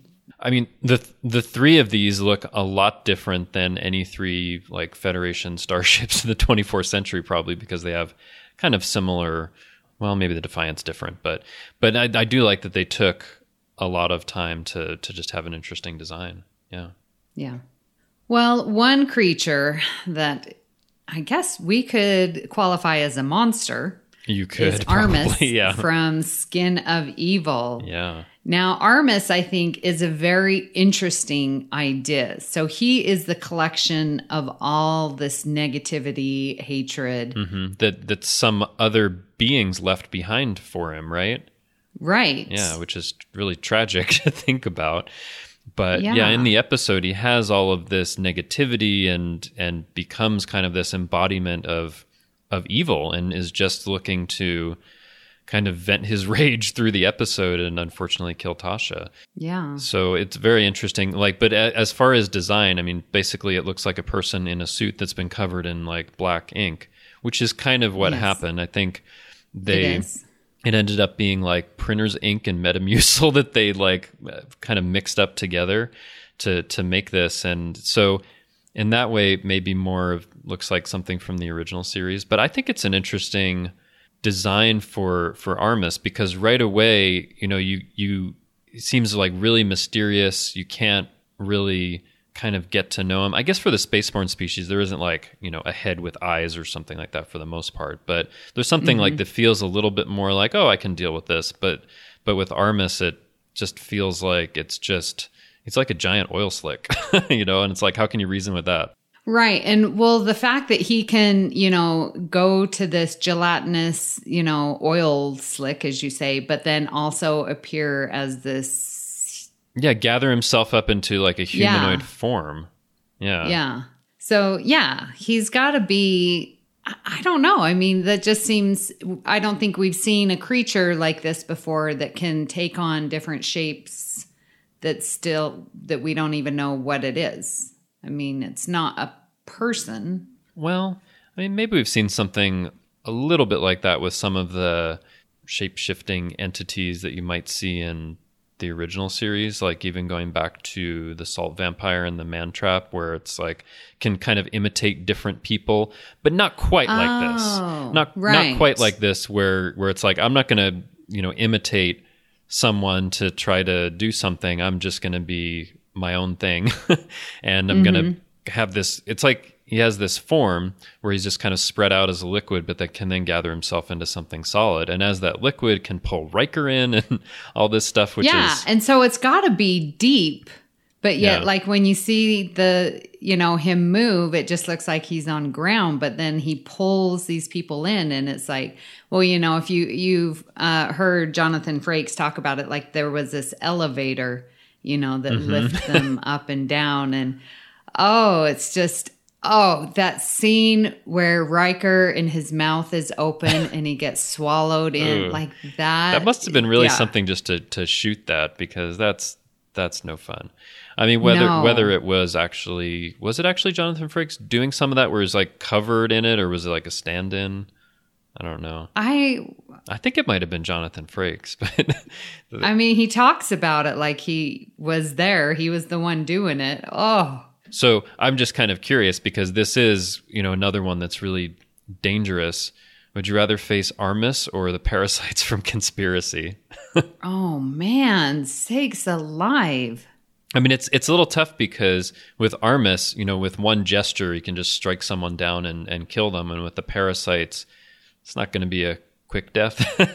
The three of these look a lot different than any three like Federation starships in the 24th century, probably because they have kind of similar. Well, maybe the Defiant's different, but I do like that they took a lot of time to just have an interesting design. Yeah. Yeah. Well, one creature that I guess we could qualify as a monster. You could. Is Armus, probably, yeah. From Skin of Evil. Yeah. Now, Armus, I think, is a very interesting idea. So he is the collection of all this negativity, hatred. Mm-hmm. That some other beings left behind for him, right? Right. Yeah, which is really tragic to think about. But yeah, in the episode, he has all of this negativity and becomes kind of this embodiment of evil, and is just looking to kind of vent his rage through the episode and unfortunately kill Tasha. Yeah. So it's very interesting. Like, but as far as design, I mean, basically it looks like a person in a suit that's been covered in like black ink, which is kind of what happened. I think it ended up being like printer's ink and Metamucil that they like kind of mixed up together to make this. And so in that way, maybe more of looks like something from the original series. But I think it's an interesting design for Armus, because right away, you know, you it seems like really mysterious. You can't really kind of get to know him. I guess for the spaceborne species, there isn't like, you know, a head with eyes or something like that for the most part. But there's something like that feels a little bit more like, oh, I can deal with this. But with Armus, it just feels like it's like a giant oil slick, you know, and it's like, how can you reason with that? Right. And well, the fact that he can, you know, go to this gelatinous, you know, oil slick, as you say, but then also appear as this. Yeah. Gather himself up into like a humanoid form. Yeah. Yeah. So yeah, he's got to be, I don't know. I mean, that just seems, I don't think we've seen a creature like this before that can take on different shapes that we don't even know what it is. I mean, it's not a person. Well, I mean, maybe we've seen something a little bit like that with some of the shape-shifting entities that you might see in the original series, like even going back to the Salt Vampire and the Man Trap, where it's like can kind of imitate different people, but not quite like this. Not quite like this, where it's like, I'm not going to, you know, imitate someone to try to do something. I'm just going to be my own thing. And I'm going to have this, it's like he has this form where he's just kind of spread out as a liquid, but that can then gather himself into something solid. And as that liquid can pull Riker in and all this stuff, which is... and so it's got to be deep, but yet like when you see the, you know, him move, it just looks like he's on ground, but then he pulls these people in and it's like, well, you know, if you've heard Jonathan Frakes talk about it, like there was this elevator, you know, that lift them up and down. And, it's just, that scene where Riker and his mouth is open and he gets swallowed in like that. That must have been really something just to shoot that, because that's no fun. I mean, whether it was actually Jonathan Frakes doing some of that where he's like covered in it, or was it like a stand-in? I don't know. I think it might have been Jonathan Frakes, but I mean, he talks about it like he was there. He was the one doing it. Oh. So I'm just kind of curious, because this is, you know, another one that's really dangerous. Would you rather face Armus or the parasites from Conspiracy? Oh man, sakes alive. I mean, it's a little tough, because with Armus, you know, with one gesture, you can just strike someone down and kill them. And with the parasites, it's not going to be a quick death,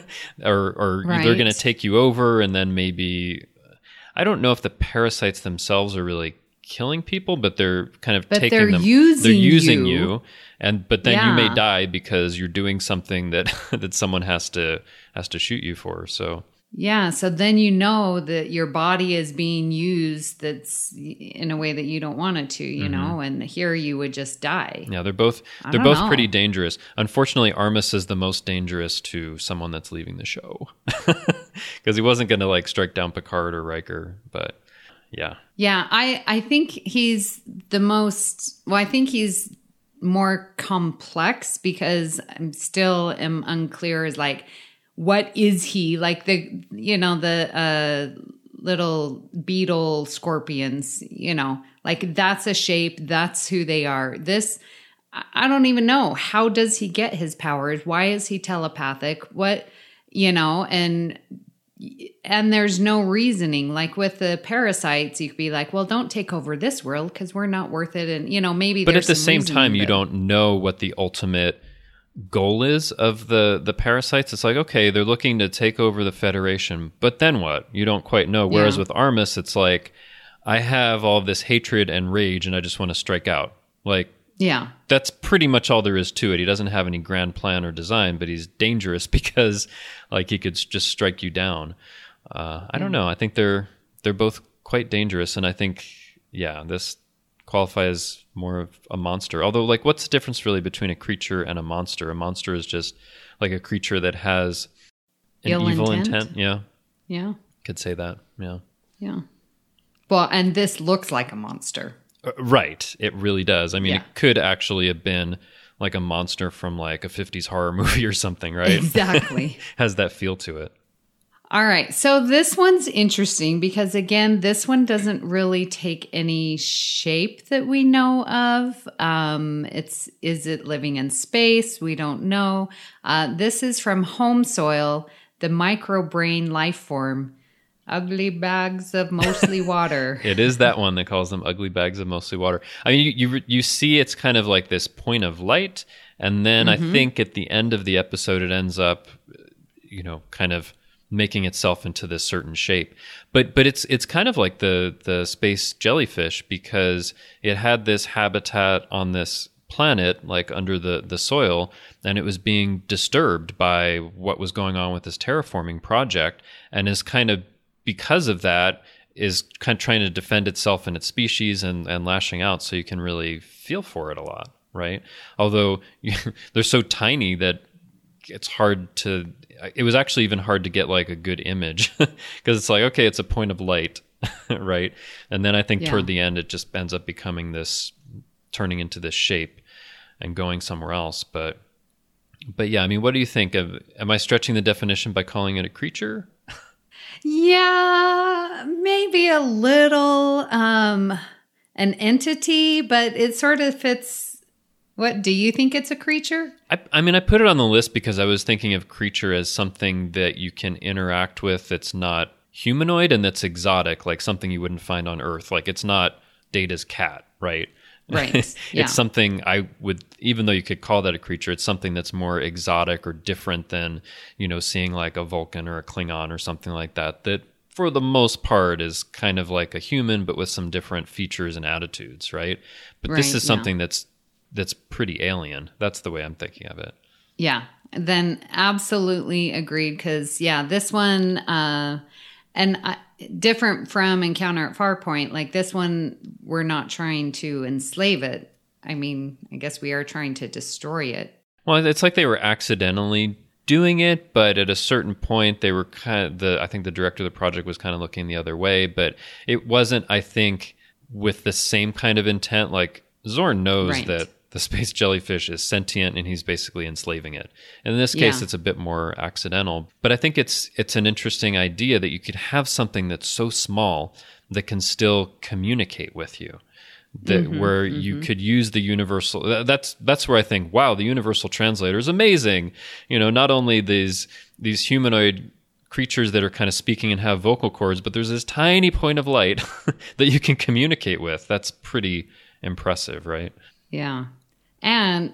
or they're going to take you over, and then maybe, I don't know if the parasites themselves are really killing people, but they're kind of taking them. They're using you, but then you may die because you're doing something that that someone has to shoot you for. So. Yeah, so then you know that your body is being used that's in a way that you don't want it to, you know, and here you would just die. Yeah, they're both pretty dangerous. Unfortunately, Armus is the most dangerous to someone that's leaving the show, because he wasn't going to like strike down Picard or Riker, but yeah. Yeah, I think he's the most, well, I think he's more complex, because I'm still am unclear as like, what is he? Like the, you know, the little beetle scorpions, you know, like that's a shape. That's who they are. This, I don't even know. How does he get his powers? Why is he telepathic? What, you know, and there's no reasoning. Like with the parasites, you could be like, well, don't take over this world because we're not worth it. And, you know, maybe but at the same time, you don't know what the ultimate goal is of the parasites. It's like, okay, they're looking to take over the Federation, but then what? You don't quite know. Whereas with Armus, it's like, I have all this hatred and rage and I just want to strike out. Like, yeah, that's pretty much all there is to it. He doesn't have any grand plan or design, but he's dangerous because like he could just strike you down. I don't know. I think they're both quite dangerous. And I think, this qualifies more of a monster. Although, like, what's the difference really between a creature and a monster? A monster is just like a creature that has ill evil intent. Yeah. Yeah. Could say that. Yeah. Yeah. Well, and this looks like a monster. Right. It really does. I mean, Yeah. it could actually have been like a monster from like a 50s horror movie or something, right? Exactly. Has that feel to it. All right. So this one's interesting because, again, this one doesn't really take any shape that we know of. Is it living in space? We don't know. This is from Home Soil, the microbrain life form. Ugly bags of mostly water. It is that one that calls them ugly bags of mostly water. I mean, you see it's kind of like this point of light, and then I think at the end of the episode it ends up, kind of making itself into this certain shape. But it's kind of like the space jellyfish, because it had this habitat on this planet, like under the soil, and it was being disturbed by what was going on with this terraforming project, and is kind of, because of that, is kind of trying to defend itself and its species and lashing out, so you can really feel for it a lot, right? Although they're so tiny that it's hard to... It was actually even hard to get like a good image, because it's like, okay, it's a point of light, right? And then I think toward the end, it just ends up becoming this, turning into this shape and going somewhere else. But yeah, I mean, what do you think of? Am I stretching the definition by calling it a creature? Yeah, maybe a little an entity, but it sort of fits. What, do you think it's a creature? I mean, I put it on the list because I was thinking of creature as something that you can interact with that's not humanoid and that's exotic, like something you wouldn't find on Earth. Like, it's not Data's cat, right? Right. It's something I would, even though you could call that a creature, it's something that's more exotic or different than, seeing like a Vulcan or a Klingon or something like that, that for the most part is kind of like a human, but with some different features and attitudes, right? But this is something that's pretty alien. That's the way I'm thinking of it. Yeah, then absolutely agreed. Because this one, different from Encounter at Farpoint, like this one, we're not trying to enslave it. I mean, I guess we are trying to destroy it. Well, it's like they were accidentally doing it, but at a certain point, they were kind of I think the director of the project was kind of looking the other way, but it wasn't, I think, with the same kind of intent. Like, Zorn knows that the space jellyfish is sentient and he's basically enslaving it. And in this case, it's a bit more accidental. But I think it's an interesting idea that you could have something that's so small that can still communicate with you. That where you could use the universal... That's where I think, wow, the universal translator is amazing. Not only these humanoid creatures that are kind of speaking and have vocal cords, but there's this tiny point of light that you can communicate with. That's pretty impressive, right? Yeah. And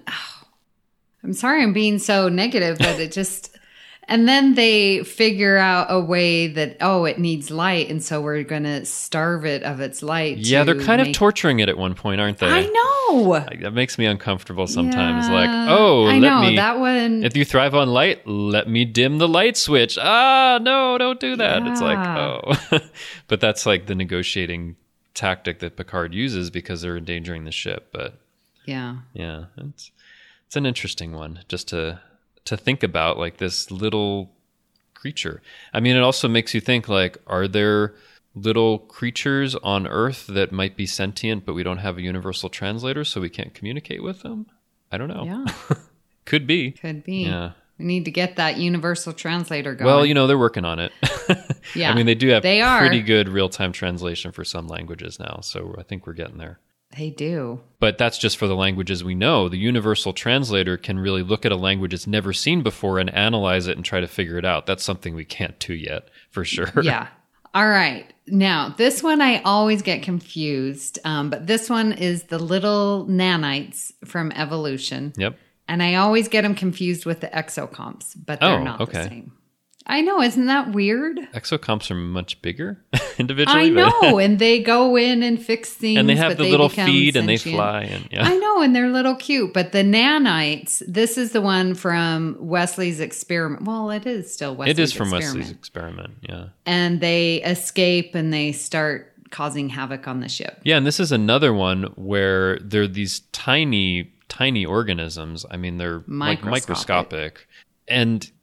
I'm sorry I'm being so negative, but it just... And then they figure out a way that, it needs light, and so we're going to starve it of its light. Yeah, they're kind of torturing it at one point, aren't they? I know. That makes me uncomfortable sometimes. Yeah, like, that one... If you thrive on light, let me dim the light switch. No, don't do that. Yeah. It's like, But that's like the negotiating tactic that Picard uses because they're endangering the ship. But yeah, it's an interesting one just to think about, like this little creature. I mean, it also makes you think, like, are there little creatures on Earth that might be sentient, but we don't have a universal translator, so we can't communicate with them? I don't know. Yeah. Could be. Yeah. We need to get that universal translator going. Well, they're working on it. Yeah. I mean, they do have pretty good real-time translation for some languages now, so I think we're getting there. They do. But that's just for the languages we know. The universal translator can really look at a language it's never seen before and analyze it and try to figure it out. That's something we can't do yet, for sure. Yeah. All right. Now, this one I always get confused, but this one is the little nanites from Evolution. Yep. And I always get them confused with the exocomps, but they're not the same. I know, isn't that weird? Exocomps are much bigger individually. I know, and they go in and fix things. And they have the little feet and they fly. And I know, and they're little cute. But the nanites, this is the one from Wesley's experiment. Well, it is still Wesley's experiment. It is from Wesley's experiment, yeah. And they escape and they start causing havoc on the ship. Yeah, and this is another one where they're these tiny organisms. I mean, they're like microscopic. And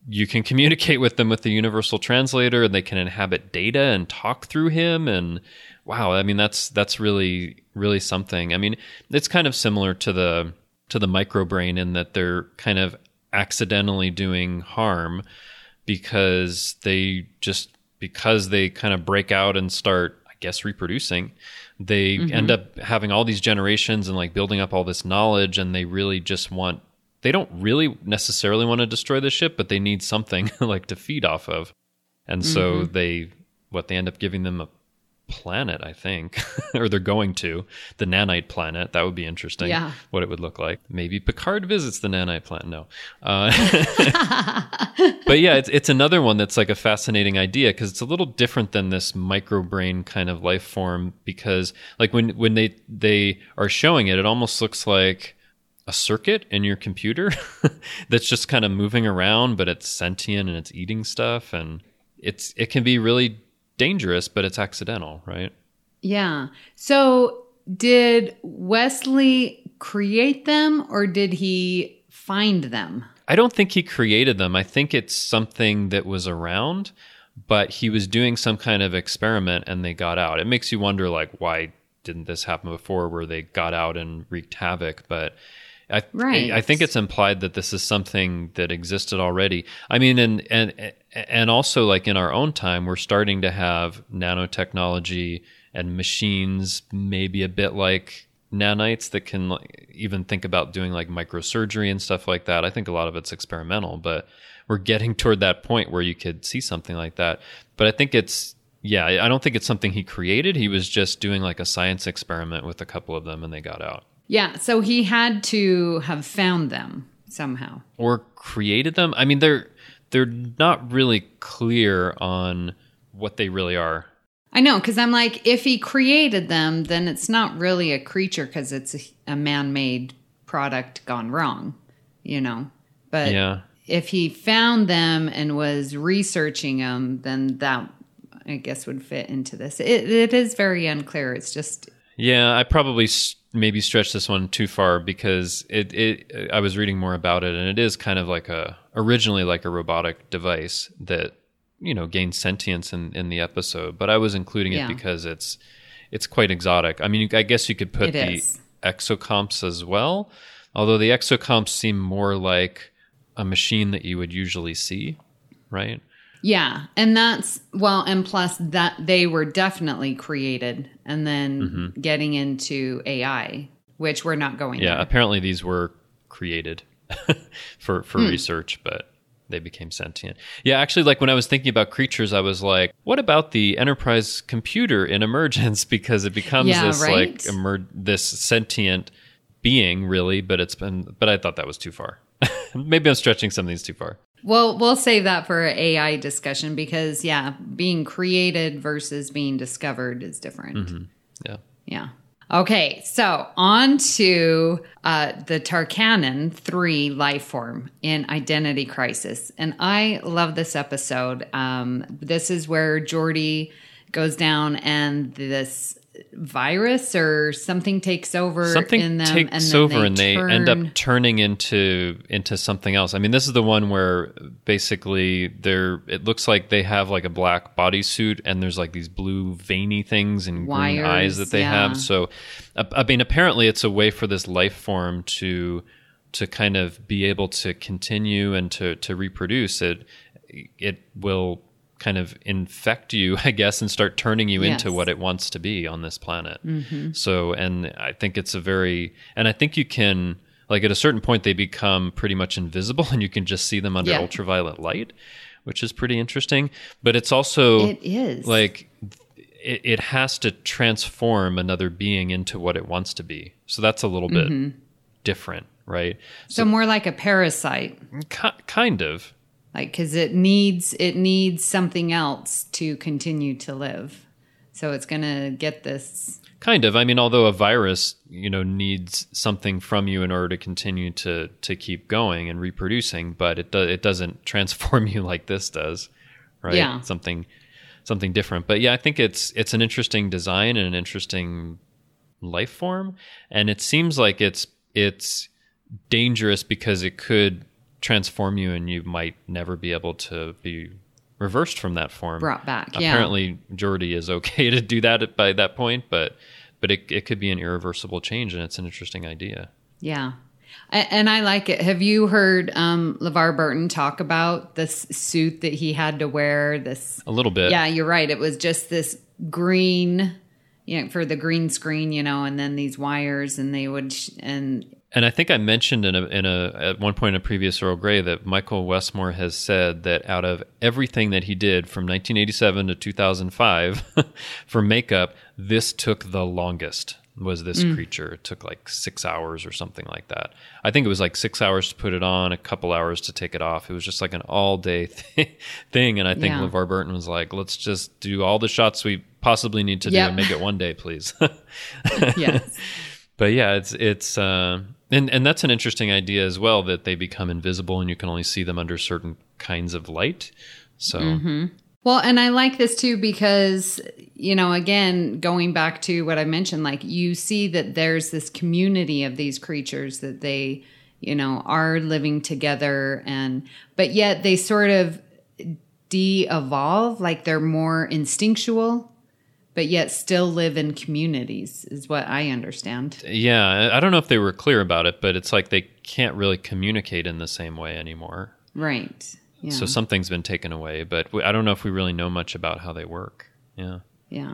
you can communicate with them with the universal translator, and they can inhabit data and talk through him. And wow, I mean, that's really, really something. I mean, it's kind of similar to the microbrain in that they're kind of accidentally doing harm because they kind of break out and start, I guess, reproducing. They end up having all these generations and like building up all this knowledge, and they really just they don't really necessarily want to destroy the ship, but they need something like to feed off of. And so they end up giving them a planet, I think, or they're going to the nanite planet. That would be interesting. Yeah. What it would look like. Maybe Picard visits the nanite planet. No. But yeah, it's another one that's like a fascinating idea because it's a little different than this microbrain kind of life form, because like when they are showing it, it almost looks like a circuit in your computer that's just kind of moving around, but it's sentient and it's eating stuff, and it can be really dangerous, but it's accidental, right? Yeah. So did Wesley create them, or did he find them? I don't think he created them. I think it's something that was around, but he was doing some kind of experiment and they got out. It makes you wonder, like, why didn't this happen before where they got out and wreaked havoc? But I think it's implied that this is something that existed already. I mean, and also like in our own time, we're starting to have nanotechnology and machines, maybe a bit like nanites, that can even think about doing like microsurgery and stuff like that. I think a lot of it's experimental, but we're getting toward that point where you could see something like that. But I think I don't think it's something he created. He was just doing like a science experiment with a couple of them and they got out. Yeah, so he had to have found them somehow. Or created them. I mean, they're not really clear on what they really are. I know, because I'm like, if he created them, then it's not really a creature because it's a man-made product gone wrong, you know? But yeah. If he found them and was researching them, then that, I guess, would fit into this. It is very unclear. It's just... Yeah, I probably maybe stretched this one too far because I was reading more about it, and it is kind of like originally like a robotic device that, you know, gains sentience in the episode. But I was including it because it's quite exotic. I mean, I guess you could put the exocomps as well, although the exocomps seem more like a machine that you would usually see, right? Yeah, and and plus that they were definitely created and then getting into AI, which we're not going there. there. Apparently these were created for research, but they became sentient. Yeah, actually, like when I was thinking about creatures, I was like, what about the Enterprise computer in Emergence? Because it becomes this sentient being, really, but I thought that was too far. Maybe I'm stretching some of these too far. Well, we'll save that for an AI discussion because, being created versus being discovered is different. Yeah. Yeah. Okay, so on to the Tarkanan 3 life form in Identity Crisis. And I love this episode. This is where Geordi goes down and this virus or something takes over in them, and they end up turning into something else. I mean, this is the one where basically it looks like they have like a black bodysuit and there's like these blue veiny things and wires, green eyes that they have. So I mean, apparently it's a way for this life form to kind of be able to continue and to reproduce. It will kind of infect you, I guess, and start turning you into what it wants to be on this planet. So, and I think it's and I think you can, like at a certain point, they become pretty much invisible and you can just see them under ultraviolet light, which is pretty interesting. But it's also, like, it has to transform another being into what it wants to be. So that's a little bit different, right? So more like a parasite. Kind of. Like, because it needs something else to continue to live. So it's going to get this. Kind of. I mean, although a virus, needs something from you in order to continue to keep going and reproducing, but it doesn't transform you like this does, right? Yeah. Something different. But yeah, I think it's an interesting design and an interesting life form. And it seems like it's dangerous because it could transform you, and you might never be able to be reversed from that form. Brought back, Apparently, Geordi is okay to do that by that point, but it could be an irreversible change, and it's an interesting idea. Yeah. And I like it. Have you heard LeVar Burton talk about this suit that he had to wear? This a little bit. Yeah, you're right. It was just this green, for the green screen, and then these wires, and they would And I think I mentioned at one point in a previous Earl Grey that Michael Westmore has said that out of everything that he did from 1987 to 2005 for makeup, this took the longest. Was this creature. It took like 6 hours or something like that. I think it was like 6 hours to put it on, a couple hours to take it off. It was just like an all-day thing. And I think LeVar Burton was like, let's just do all the shots we possibly need to do and make it one day, please. Yes. But yeah, it's and that's an interesting idea as well, that they become invisible and you can only see them under certain kinds of light. So... Well, and I like this too because, again, going back to what I mentioned, like you see that there's this community of these creatures that they, are living together, but yet they sort of de-evolve, like they're more instinctual, but yet still live in communities is what I understand. Yeah, I don't know if they were clear about it, but it's like they can't really communicate in the same way anymore. Right. Yeah. So something's been taken away, but I don't know if we really know much about how they work. Yeah. Yeah.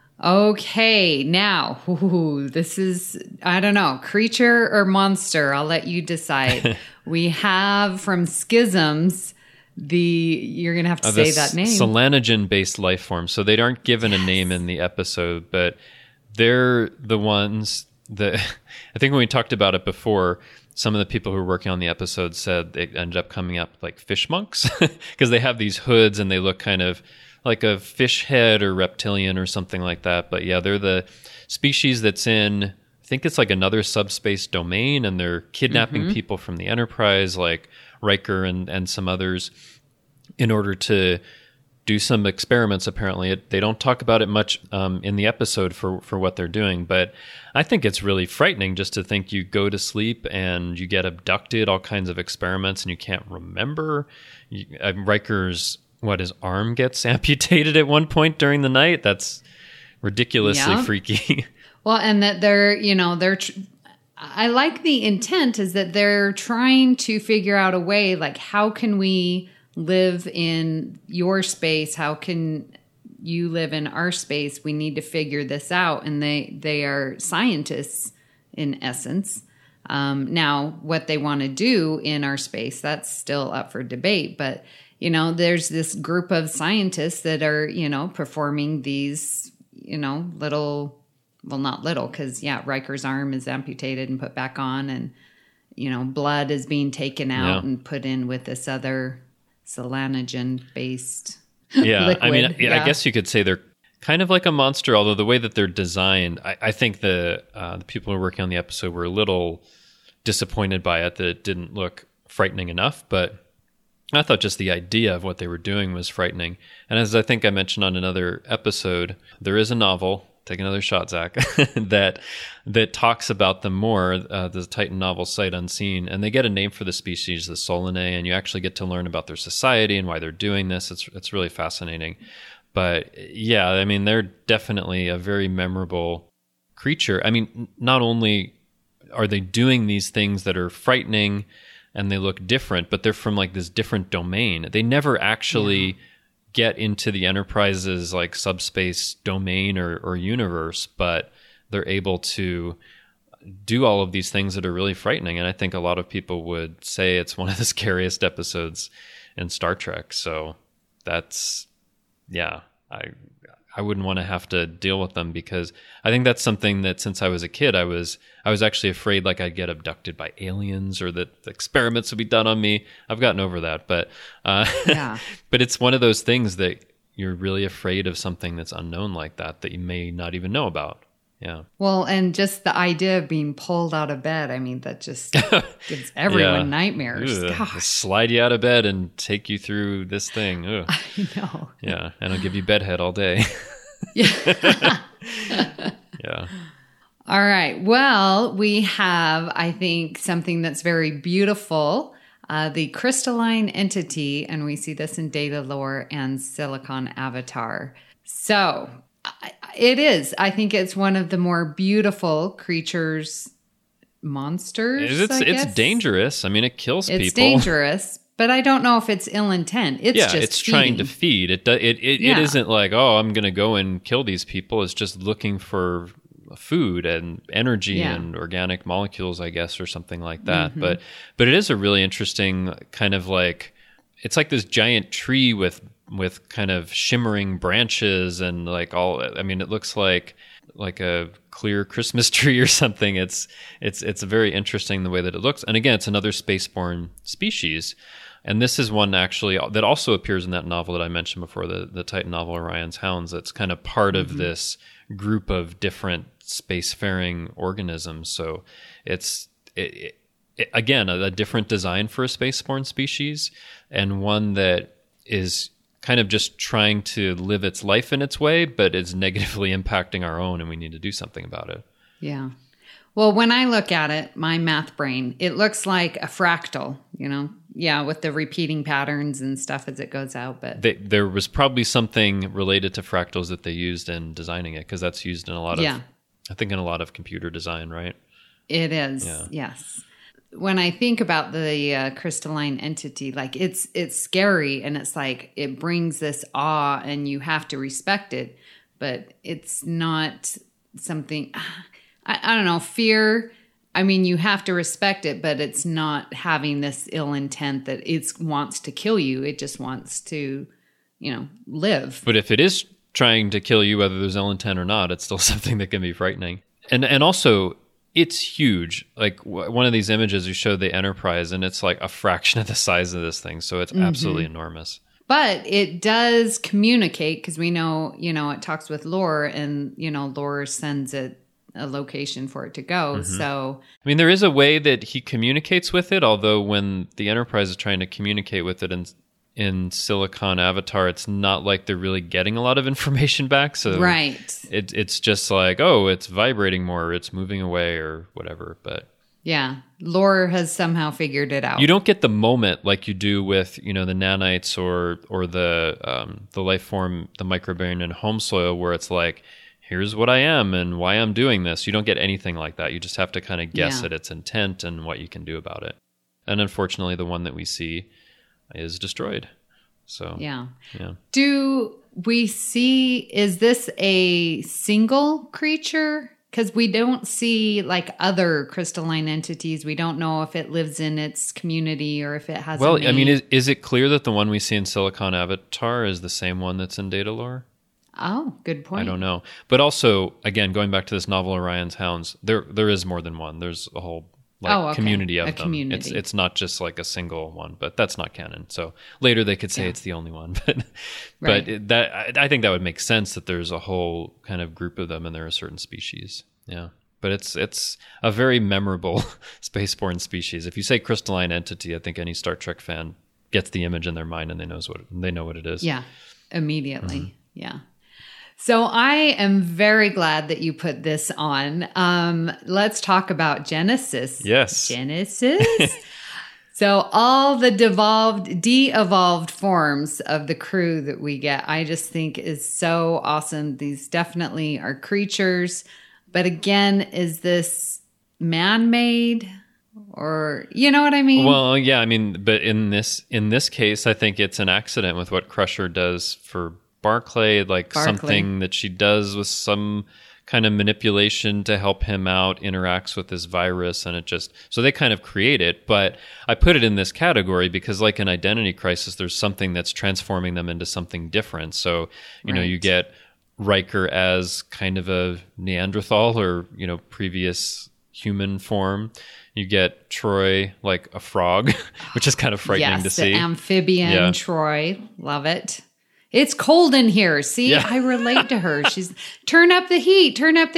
Okay. Now, this is, I don't know, creature or monster. I'll let you decide. We have from Schisms, you're going to have to say that name. Solanogen-based life form. So they aren't given a name in the episode, but they're the ones that, I think when we talked about it before, some of the people who were working on the episode said they ended up coming up like fish monks because they have these hoods and they look kind of like a fish head or reptilian or something like that. But yeah, they're the species that's in, I think it's like another subspace domain, and they're kidnapping people from the Enterprise, like Riker and some others, in order to do some experiments. Apparently they don't talk about it much in the episode for what they're doing, but I think it's really frightening just to think you go to sleep and you get abducted, all kinds of experiments, and you can't remember. Riker's his arm gets amputated at one point during the night. That's ridiculously freaky. Well, and that they're I like the intent is that they're trying to figure out a way, like, how can we live in your space? How can you live in our space? We need to figure this out. And they are scientists in essence. Now, what they want to do in our space, that's still up for debate. But, there's this group of scientists that are, performing these, little, well, not little, because, Riker's arm is amputated and put back on, and, blood is being taken out and put in with this other solanogen-based liquid. I mean, I guess you could say they're kind of like a monster, although the way that they're designed, I think the people who are working on the episode were a little disappointed by it, that it didn't look frightening enough, but I thought just the idea of what they were doing was frightening. And as I think I mentioned on another episode, there is a novel, take another shot, Zach, that talks about them more, the Titan novel Sight Unseen, and they get a name for the species, the Solanae, and you actually get to learn about their society and why they're doing this. It's really fascinating. But yeah, I mean, they're definitely a very memorable creature. I mean, not only are they doing these things that are frightening and they look different, but they're from like this different domain. They never actually get into the Enterprise's like subspace domain or universe, but they're able to do all of these things that are really frightening. And I think a lot of people would say it's one of the scariest episodes in Star Trek. So that's, I wouldn't want to have to deal with them, because I think that's something that since I was a kid, I was actually afraid like I'd get abducted by aliens or that experiments would be done on me. I've gotten over that, but but it's one of those things that you're really afraid of something that's unknown like that you may not even know about. Yeah. Well, and just the idea of being pulled out of bed, I mean, that just gives everyone nightmares. Gosh. Slide you out of bed and take you through this thing. Ugh. I know. Yeah, and I'll give you bedhead all day. Yeah. Yeah. All right. Well, we have, I think, something that's very beautiful the crystalline entity, and we see this in Data Lore and Silicon Avatar. So it is. I think it's one of the more beautiful creatures, monsters. It's dangerous. I mean, it kills people. It's dangerous, but I don't know if it's ill intent. It's trying to feed. It isn't like, oh, I'm going to go and kill these people. It's just looking for food and energy and organic molecules, I guess, or something like that. Mm-hmm. But it is a really interesting kind of like, it's like this giant tree with kind of shimmering branches and like all, I mean, it looks like a clear Christmas tree or something. It's very interesting the way that it looks. And again, it's another spaceborne species. And this is one actually that also appears in that novel that I mentioned before, the Titan novel Orion's Hounds. That's kind of part of this group of different spacefaring organisms. So it's again a different design for a spaceborne species, and one that is kind of just trying to live its life in its way, but is negatively impacting our own, and we need to do something about it. Yeah. Well, when I look at it, my math brain, it looks like a fractal, with the repeating patterns and stuff as it goes out. But there was probably something related to fractals that they used in designing it, because that's used in a lot of computer design, right? It is, yes. When I think about the crystalline entity, like it's scary, and it's like it brings this awe, and you have to respect it, but it's not something. I don't know, fear. I mean, you have to respect it, but it's not having this ill intent that it wants to kill you. It just wants to, live. But if it is trying to kill you, whether there's ill intent or not, it's still something that can be frightening. And also, it's huge. Like one of these images, you showed the Enterprise, and it's like a fraction of the size of this thing. So it's absolutely enormous. But it does communicate, because we know, it talks with Lore, and, Lore sends it a location for it to go. So I mean, there is a way that he communicates with it, although when the Enterprise is trying to communicate with it in Silicon Avatar, it's not like they're really getting a lot of information back. So it's just like, oh, it's vibrating more, or it's moving away, or whatever. But yeah, Lore has somehow figured it out. You don't get the moment like you do with the nanites or the life form, the microbiome in home soil, where it's like, here's what I am and why I'm doing this. You don't get anything like that. You just have to kind of guess at its intent and what you can do about it. And unfortunately, the one that we see is destroyed. So yeah. Do we see, is this a single creature? Because we don't see like other crystalline entities. We don't know if it lives in its community or if it has a mate. I mean, is it clear that the one we see in Silicon Avatar is the same one that's in Data Lore? Oh, good point. I don't know. But also, again, going back to this novel Orion's Hounds, there is more than one. There's a whole community of them. Community. It's not just like a single one, but that's not canon. So later they could say it's the only one. But I think that would make sense, that there's a whole kind of group of them and they're a certain species. Yeah. But it's a very memorable spaceborne species. If you say crystalline entity, I think any Star Trek fan gets the image in their mind and they know what it is. Yeah, immediately. Yeah. So I am very glad that you put this on. Let's talk about Genesis. Yes. Genesis. So all the de-evolved forms of the crew that we get, I just think is so awesome. These definitely are creatures. But again, is this man-made? Or, you know what I mean? Well, yeah, I mean, but in this case, I think it's an accident with what Crusher does for Barclay, something that she does with some kind of manipulation to help him out, interacts with this virus, and so they kind of create it. But I put it in this category because, like in Identity Crisis, there's something that's transforming them into something different. So, you get Riker as kind of a Neanderthal or, previous human form. You get Troy like a frog, which is kind of frightening to see. Yes, the amphibian Troy. Love it. It's cold in here. See, I relate to her. She's turn up the heat.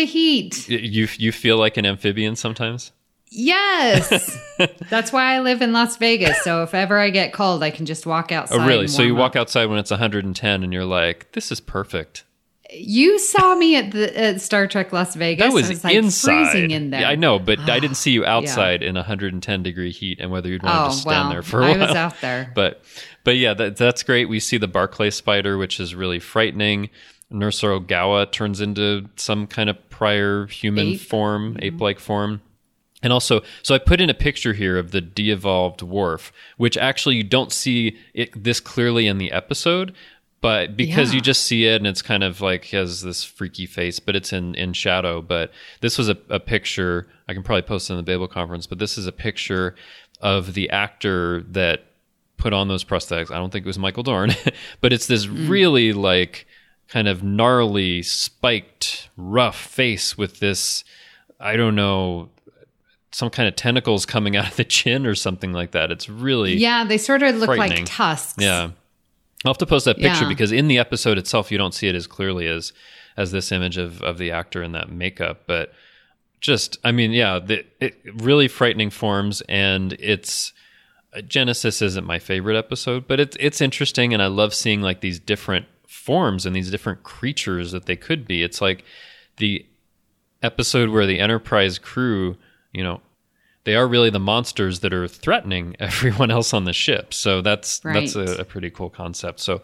You feel like an amphibian sometimes? Yes. That's why I live in Las Vegas. So if ever I get cold, I can just walk outside. Oh, really? So you walk outside when it's 110 and you're like, this is perfect. You saw me at Star Trek Las Vegas. That was, I was like inside. freezing in there. Yeah, I know, but I didn't see you outside in 110-degree heat, and whether you'd want to just stand there for a while. I was out there. But yeah, that's great. We see the Barclay spider, which is really frightening. Nurse Ogawa turns into some kind of prior human form, ape-like form. And also, so I put in a picture here of the de-evolved Worf, which actually you don't see it this clearly in the episode, but because you just see it and it's kind of like has this freaky face, but it's in shadow. But this was a picture, I can probably post it in the Babel conference, but this is a picture of the actor that put on those prosthetics. I don't think it was Michael Dorn, but it's this really like kind of gnarly, spiked, rough face with this, I don't know, some kind of tentacles coming out of the chin or something like that. It's really they sort of look like tusks. Yeah. I'll have to post that picture because in the episode itself, you don't see it as clearly as this image of the actor in that makeup. But just, I mean, really frightening forms, and it's Genesis isn't my favorite episode, but it's interesting, and I love seeing like these different forms and these different creatures that they could be. It's like the episode where the Enterprise crew, you know, they are really the monsters that are threatening everyone else on the ship. So that's a pretty cool concept. So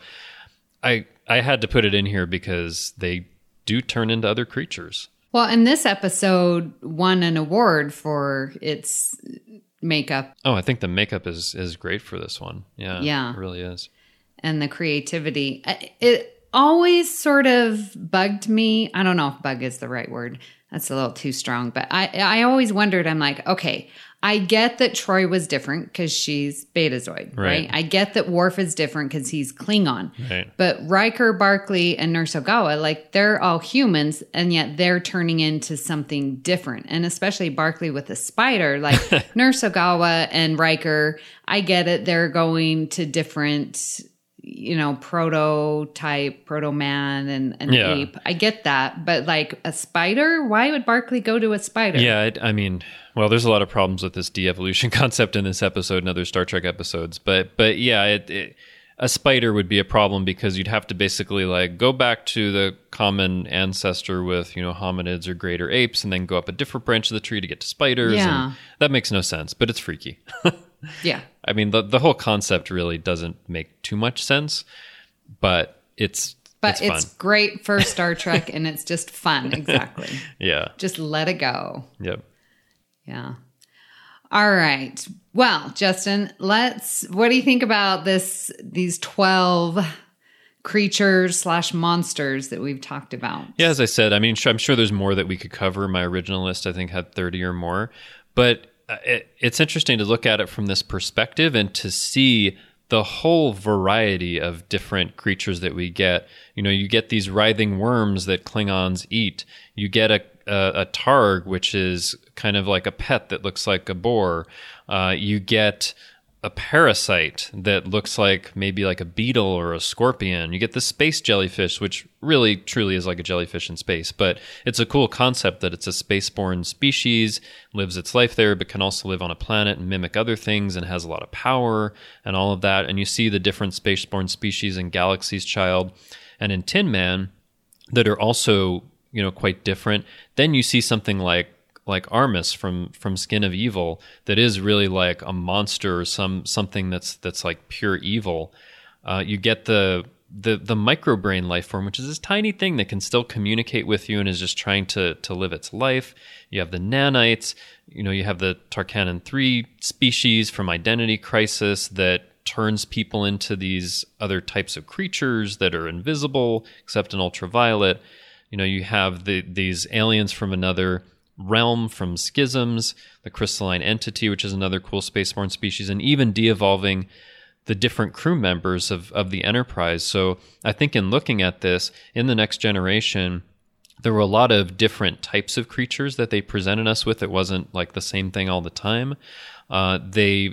I had to put it in here because they do turn into other creatures. Well, and this episode won an award for its makeup. Oh, I think the makeup is great for this one. Yeah, it really is. And the creativity. It always sort of bugged me. I don't know if bug is the right word. That's a little too strong. But I always wondered, I'm like, okay, I get that Troy was different because she's Betazoid, right? I get that Worf is different because he's Klingon. Right. But Riker, Barclay, and Nurse Ogawa, like they're all humans, and yet they're turning into something different. And especially Barclay with the spider, like Nurse Ogawa and Riker, I get it. They're going to different, you know, proto-man and ape. I get that. But like a spider, why would Barclay go to a spider? Yeah, I mean, well, there's a lot of problems with this de-evolution concept in this episode and other Star Trek episodes. But yeah, a spider would be a problem because you'd have to basically like go back to the common ancestor with, you know, hominids or greater apes and then go up a different branch of the tree to get to spiders. Yeah. And that makes no sense, but it's freaky. Yeah. I mean, the whole concept really doesn't make too much sense, but it's fun. Great for Star Trek, and it's just fun. Exactly. Yeah. Just let it go. Yep. Yeah. All right. Well, Justin, what do you think about these 12 creatures / monsters that we've talked about? Yeah, as I said, I mean, I'm sure there's more that we could cover. My original list, I think, had 30 or more, but it's interesting to look at it from this perspective and to see the whole variety of different creatures that we get. You know, you get these writhing worms that Klingons eat. You get a Targ, which is kind of like a pet that looks like a boar. You get a parasite that looks like maybe like a beetle or a scorpion. You get the space jellyfish, which really truly is like a jellyfish in space, but it's a cool concept that it's a spaceborne species, lives its life there, but can also live on a planet and mimic other things and has a lot of power and all of that. And you see the different spaceborne species in Galaxy's Child and in Tin Man that are also, you know, quite different. Then you see something like Armus from Skin of Evil that is really like a monster or something that's like pure evil. You get the microbrain life form, which is this tiny thing that can still communicate with you and is just trying to live its life. You have the nanites. You know, you have the Tarkanan 3 species from Identity Crisis that turns people into these other types of creatures that are invisible except in ultraviolet. You know, you have these aliens from another realm from Schisms, the crystalline entity, which is another cool spaceborne species, and even de-evolving the different crew members of the Enterprise. So I think in looking at this, in the Next Generation, there were a lot of different types of creatures that they presented us with. It wasn't like the same thing all the time. And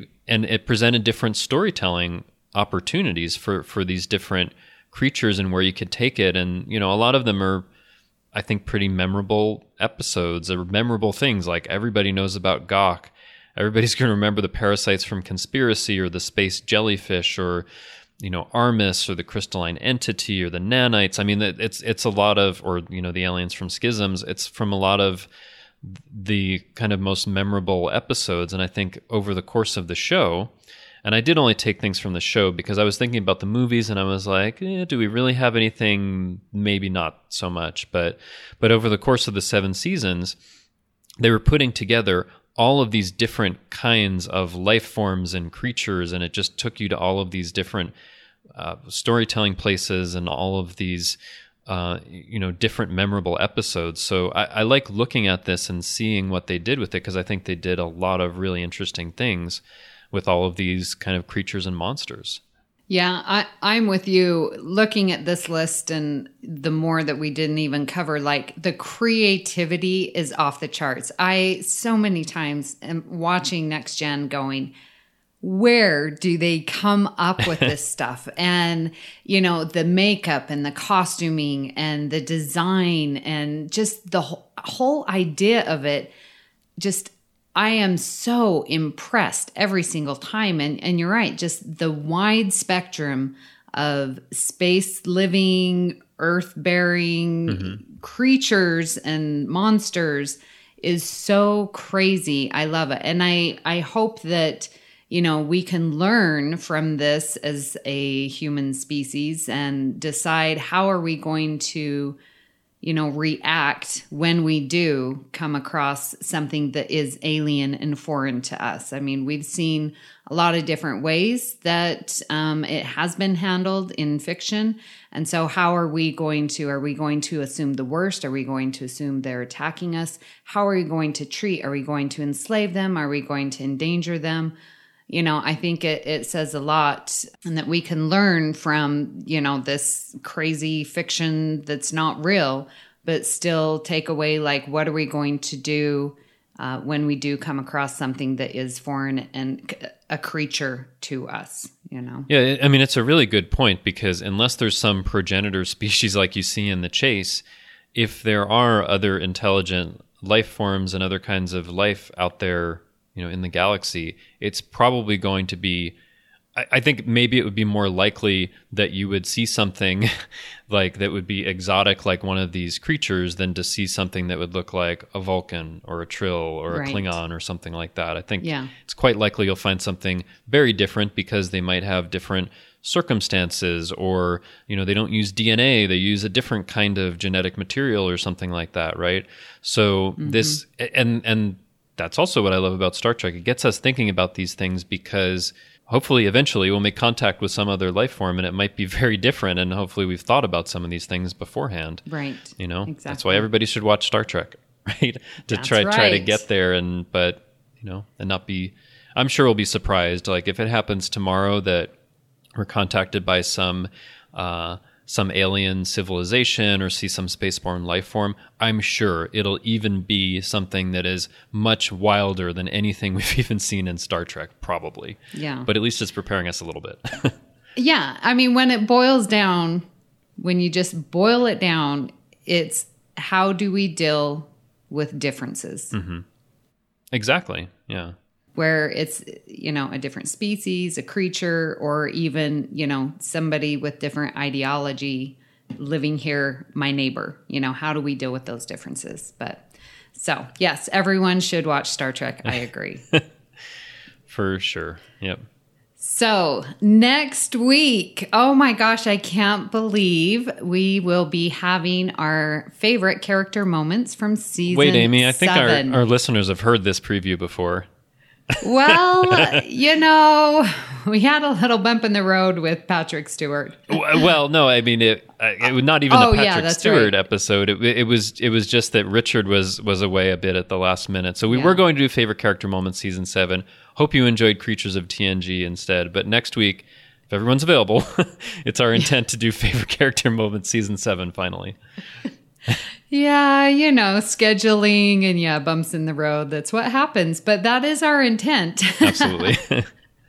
it presented different storytelling opportunities for these different creatures and where you could take it. And, you know, a lot of them are, I think, pretty memorable episodes or memorable things. Like everybody knows about Gok. Everybody's going to remember the parasites from Conspiracy or the space jellyfish or, Armis or the crystalline entity or the nanites. I mean, it's a lot of, or the aliens from Schisms. It's from a lot of the kind of most memorable episodes. And I think over the course of the show, and I did only take things from the show because I was thinking about the movies and I was like, do we really have anything? Maybe not so much. But over the course of the 7 seasons, they were putting together all of these different kinds of life forms and creatures, and it just took you to all of these different storytelling places and all of these different memorable episodes. So I like looking at this and seeing what they did with it, because I think they did a lot of really interesting things with all of these kind of creatures and monsters. Yeah, I'm with you. Looking at this list and the more that we didn't even cover, like the creativity is off the charts. I so many times am watching Next Gen going, where do they come up with this stuff? And, the makeup and the costuming and the design and just the whole idea of it, I am so impressed every single time. And you're right, just the wide spectrum of space living, earth bearing creatures and monsters is so crazy. I love it. And I hope that, we can learn from this as a human species and decide how are we going to react when we do come across something that is alien and foreign to us. I mean, we've seen a lot of different ways that it has been handled in fiction. And so how are we going to assume the worst? Are we going to assume they're attacking us? How are we going to treat? Are we going to enslave them? Are we going to endanger them? I think it says a lot, and that we can learn from, this crazy fiction that's not real, but still take away, like, what are we going to do when we do come across something that is foreign and a creature to us, Yeah, I mean, it's a really good point, because unless there's some progenitor species like you see in The Chase, if there are other intelligent life forms and other kinds of life out there, in the galaxy, it's probably going to be, I think maybe it would be more likely that you would see something like that would be exotic, like one of these creatures, than to see something that would look like a Vulcan or a Trill or a Klingon or something like that. I think it's quite likely you'll find something very different, because they might have different circumstances, or, they don't use DNA, they use a different kind of genetic material or something like that, right? So this, and that's also what I love about Star Trek. It gets us thinking about these things, because hopefully eventually we'll make contact with some other life form, and it might be very different, and hopefully we've thought about some of these things beforehand. Right. Exactly. That's why everybody should watch Star Trek, right? To try to get there, and not be, I'm sure we'll be surprised. Like if it happens tomorrow that we're contacted by some alien civilization or see some spaceborne life form, I'm sure it'll even be something that is much wilder than anything we've even seen in Star Trek, probably. Yeah. But at least it's preparing us a little bit. Yeah. I mean, when it boils down, when you just boil it down, it's how do we deal with differences? Mm-hmm. Exactly. Yeah. Where it's, a different species, a creature, or even, somebody with different ideology living here, my neighbor. How do we deal with those differences? But so, yes, everyone should watch Star Trek. I agree. For sure. Yep. So next week, oh my gosh, I can't believe we will be having our favorite character moments from season 7. Wait, Amy, I think our listeners have heard this preview before. Well, we had a little bump in the road with Patrick Stewart. Well, no, I mean it was not even the Patrick Stewart episode. It was just that Richard was away a bit at the last minute. So we were going to do favorite character moments season 7. Hope you enjoyed Creatures of TNG instead. But next week, if everyone's available, it's our intent to do favorite character moments season 7 finally. Yeah, scheduling and bumps in the road. That's what happens. But that is our intent. Absolutely.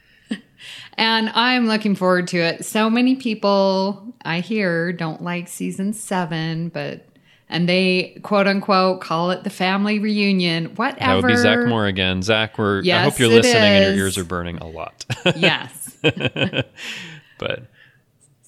And I'm looking forward to it. So many people I hear don't like season 7, and they quote unquote call it the family reunion. Whatever. That would be Zach Moore again. Zach, I hope you're listening and your ears are burning a lot. Yes. But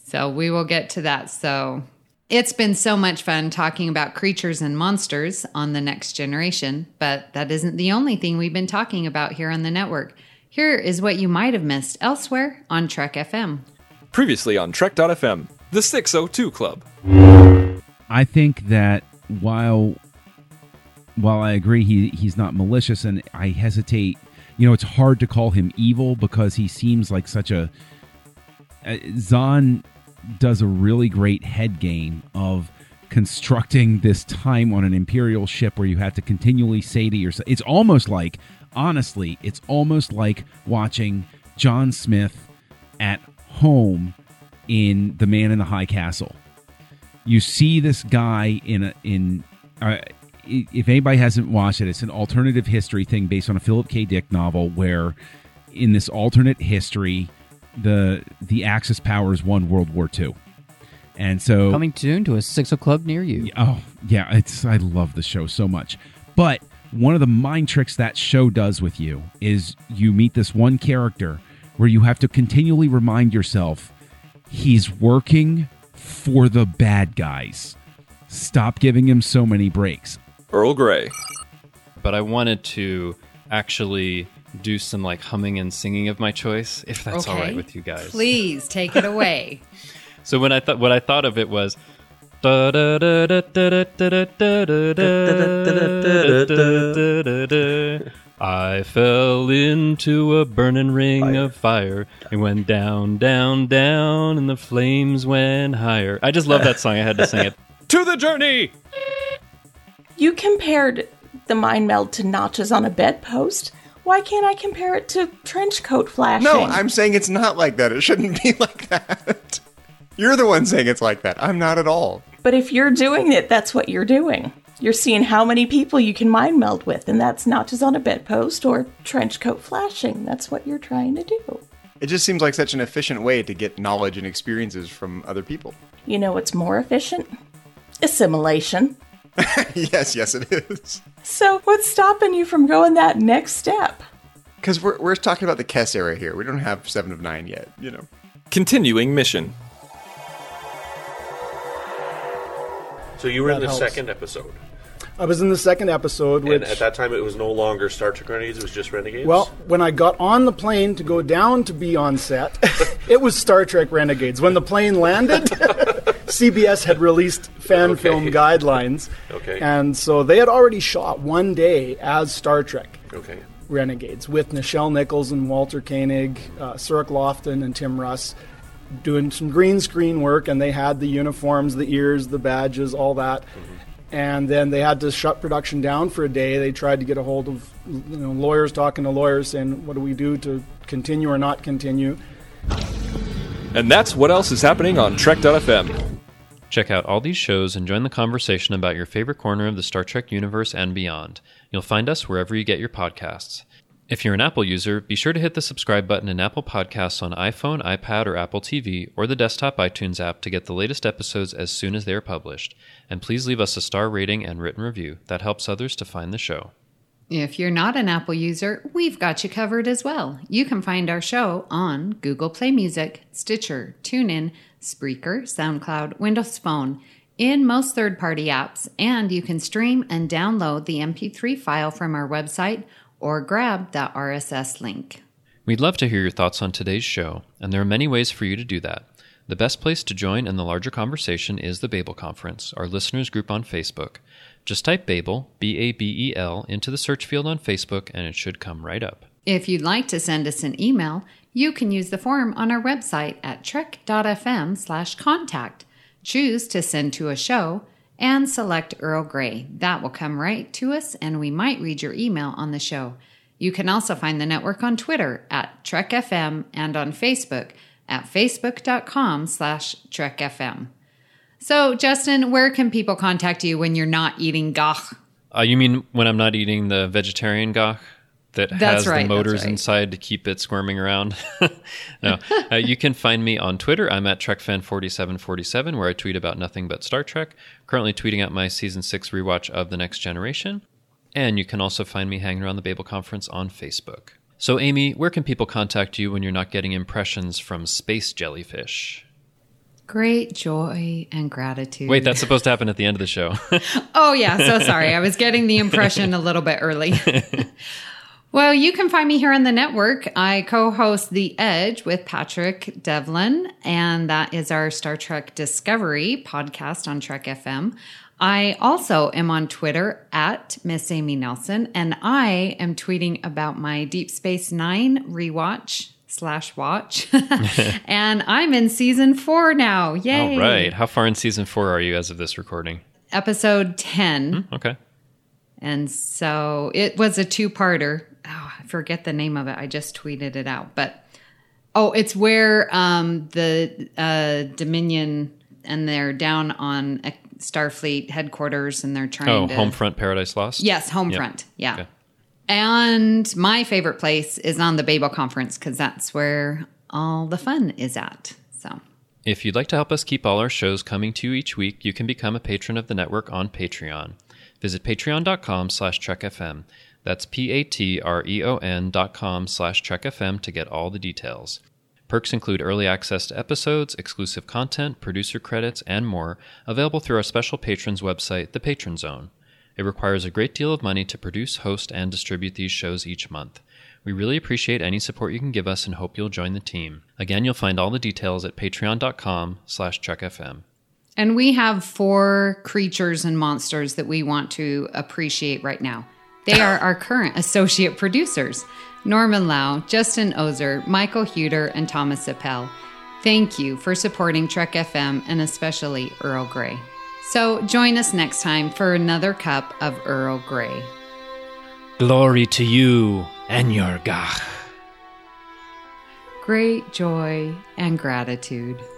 So we will get to that. So it's been so much fun talking about creatures and monsters on The Next Generation, but that isn't the only thing we've been talking about here on the network. Here is what you might have missed elsewhere on Trek FM. Previously on Trek.fm, the 602 Club. I think that while I agree he's not malicious, and I hesitate, it's hard to call him evil because he seems like such a... Zahn does a really great head game of constructing this time on an Imperial ship where you have to continually say to yourself, it's almost like watching John Smith at home in The Man in the High Castle. You see this guy if anybody hasn't watched it, it's an alternative history thing based on a Philip K. Dick novel where in this alternate history, the Axis powers won World War II. And so coming soon to a 6 Club near you. Oh, yeah, I love the show so much. But one of the mind tricks that show does with you is you meet this one character where you have to continually remind yourself he's working for the bad guys. Stop giving him so many breaks. Earl Grey. But I wanted to actually do some humming and singing of my choice, if that's all right with you guys. Please take it away. So what I thought of it was I fell into a burning ring of fire and went down, down, down, and the flames went higher. I just love that song. I had to sing it. To the journey! You compared the mind meld to notches on a bedpost. Why can't I compare it to trench coat flashing? No, I'm saying it's not like that. It shouldn't be like that. You're the one saying it's like that. I'm not at all. But if you're doing it, that's what you're doing. You're seeing how many people you can mind meld with, and that's notches on a bedpost or trench coat flashing. That's what you're trying to do. It just seems like such an efficient way to get knowledge and experiences from other people. You know what's more efficient? Assimilation. Yes, it is. So what's stopping you from going that next step? Because we're talking about the Kess era here. We don't have 7 of 9 yet, Continuing mission. So you were in the second episode. I was in the second episode, which... And at that time, it was no longer Star Trek Renegades, it was just Renegades? Well, when I got on the plane to go down to be on set, it was Star Trek Renegades. When the plane landed, CBS had released fan film guidelines. Okay. And so they had already shot one day as Star Trek Renegades with Nichelle Nichols and Walter Koenig, Cirque Lofton and Tim Russ doing some green screen work, and they had the uniforms, the ears, the badges, all that. Mm-hmm. And then they had to shut production down for a day. They tried to get a hold of lawyers talking to lawyers saying, what do we do to continue or not continue? And that's what else is happening on Trek.fm. Check out all these shows and join the conversation about your favorite corner of the Star Trek universe and beyond. You'll find us wherever you get your podcasts. If you're an Apple user, be sure to hit the subscribe button in Apple Podcasts on iPhone, iPad, or Apple TV, or the desktop iTunes app to get the latest episodes as soon as they are published. And please leave us a star rating and written review. That helps others to find the show. If you're not an Apple user, we've got you covered as well. You can find our show on Google Play Music, Stitcher, TuneIn, Spreaker, SoundCloud, Windows Phone, in most third-party apps, and you can stream and download the MP3 file from our website or grab that RSS link. We'd love to hear your thoughts on today's show, and there are many ways for you to do that. The best place to join in the larger conversation is the Babel Conference, our listeners group on Facebook. Just type Babel, B-A-B-E-L, into the search field on Facebook, and it should come right up. If you'd like to send us an email, you can use the form on our website at trek.fm/contact. Choose to send to a show, and select Earl Grey. That will come right to us, and we might read your email on the show. You can also find the network on Twitter at TrekFM and on Facebook at facebook.com/TrekFM. So, Justin, where can people contact you when you're not eating gach? You mean when I'm not eating the vegetarian gach that has the motors inside to keep it squirming around? No. You can find me on Twitter. I'm at TrekFan4747, where I tweet about nothing but Star Trek. Currently tweeting out my Season 6 rewatch of The Next Generation. And you can also find me hanging around the Babel Conference on Facebook. So, Amy, where can people contact you when you're not getting impressions from space jellyfish? Great joy and gratitude. Wait, that's supposed to happen at the end of the show. Oh, yeah. So sorry. I was getting the impression a little bit early. Well, you can find me here on the network. I co-host The Edge with Patrick Devlin, and that is our Star Trek Discovery podcast on Trek FM. I also am on Twitter at Miss Amy Nelson, and I am tweeting about my Deep Space Nine rewatch /watch. And I'm in season 4 now. Yay. All right. How far in season 4 are you as of this recording? Episode 10. Okay. And so it was a 2-parter. Oh, I forget the name of it. I just tweeted it out. But, it's where the Dominion, and they're down on Starfleet headquarters, and they're trying to... Homefront Paradise Lost? Yes, Homefront. Yeah. Okay. And my favorite place is on the Babel Conference, because that's where all the fun is at. So, if you'd like to help us keep all our shows coming to you each week, you can become a patron of the network on Patreon. Visit patreon.com/trekfm. That's patreon.com/trekfm to get all the details. Perks include early access to episodes, exclusive content, producer credits, and more, available through our special patrons website, The Patron Zone. It requires a great deal of money to produce, host, and distribute these shows each month. We really appreciate any support you can give us and hope you'll join the team. Again, you'll find all the details at patreon.com/trekfm. And we have 4 creatures and monsters that we want to appreciate right now. They are our current associate producers, Norman Lau, Justin Ozer, Michael Huter, and Thomas Appel. Thank you for supporting Trek FM, and especially Earl Grey. So join us next time for another cup of Earl Grey. Glory to you and your Gach. Great joy and gratitude.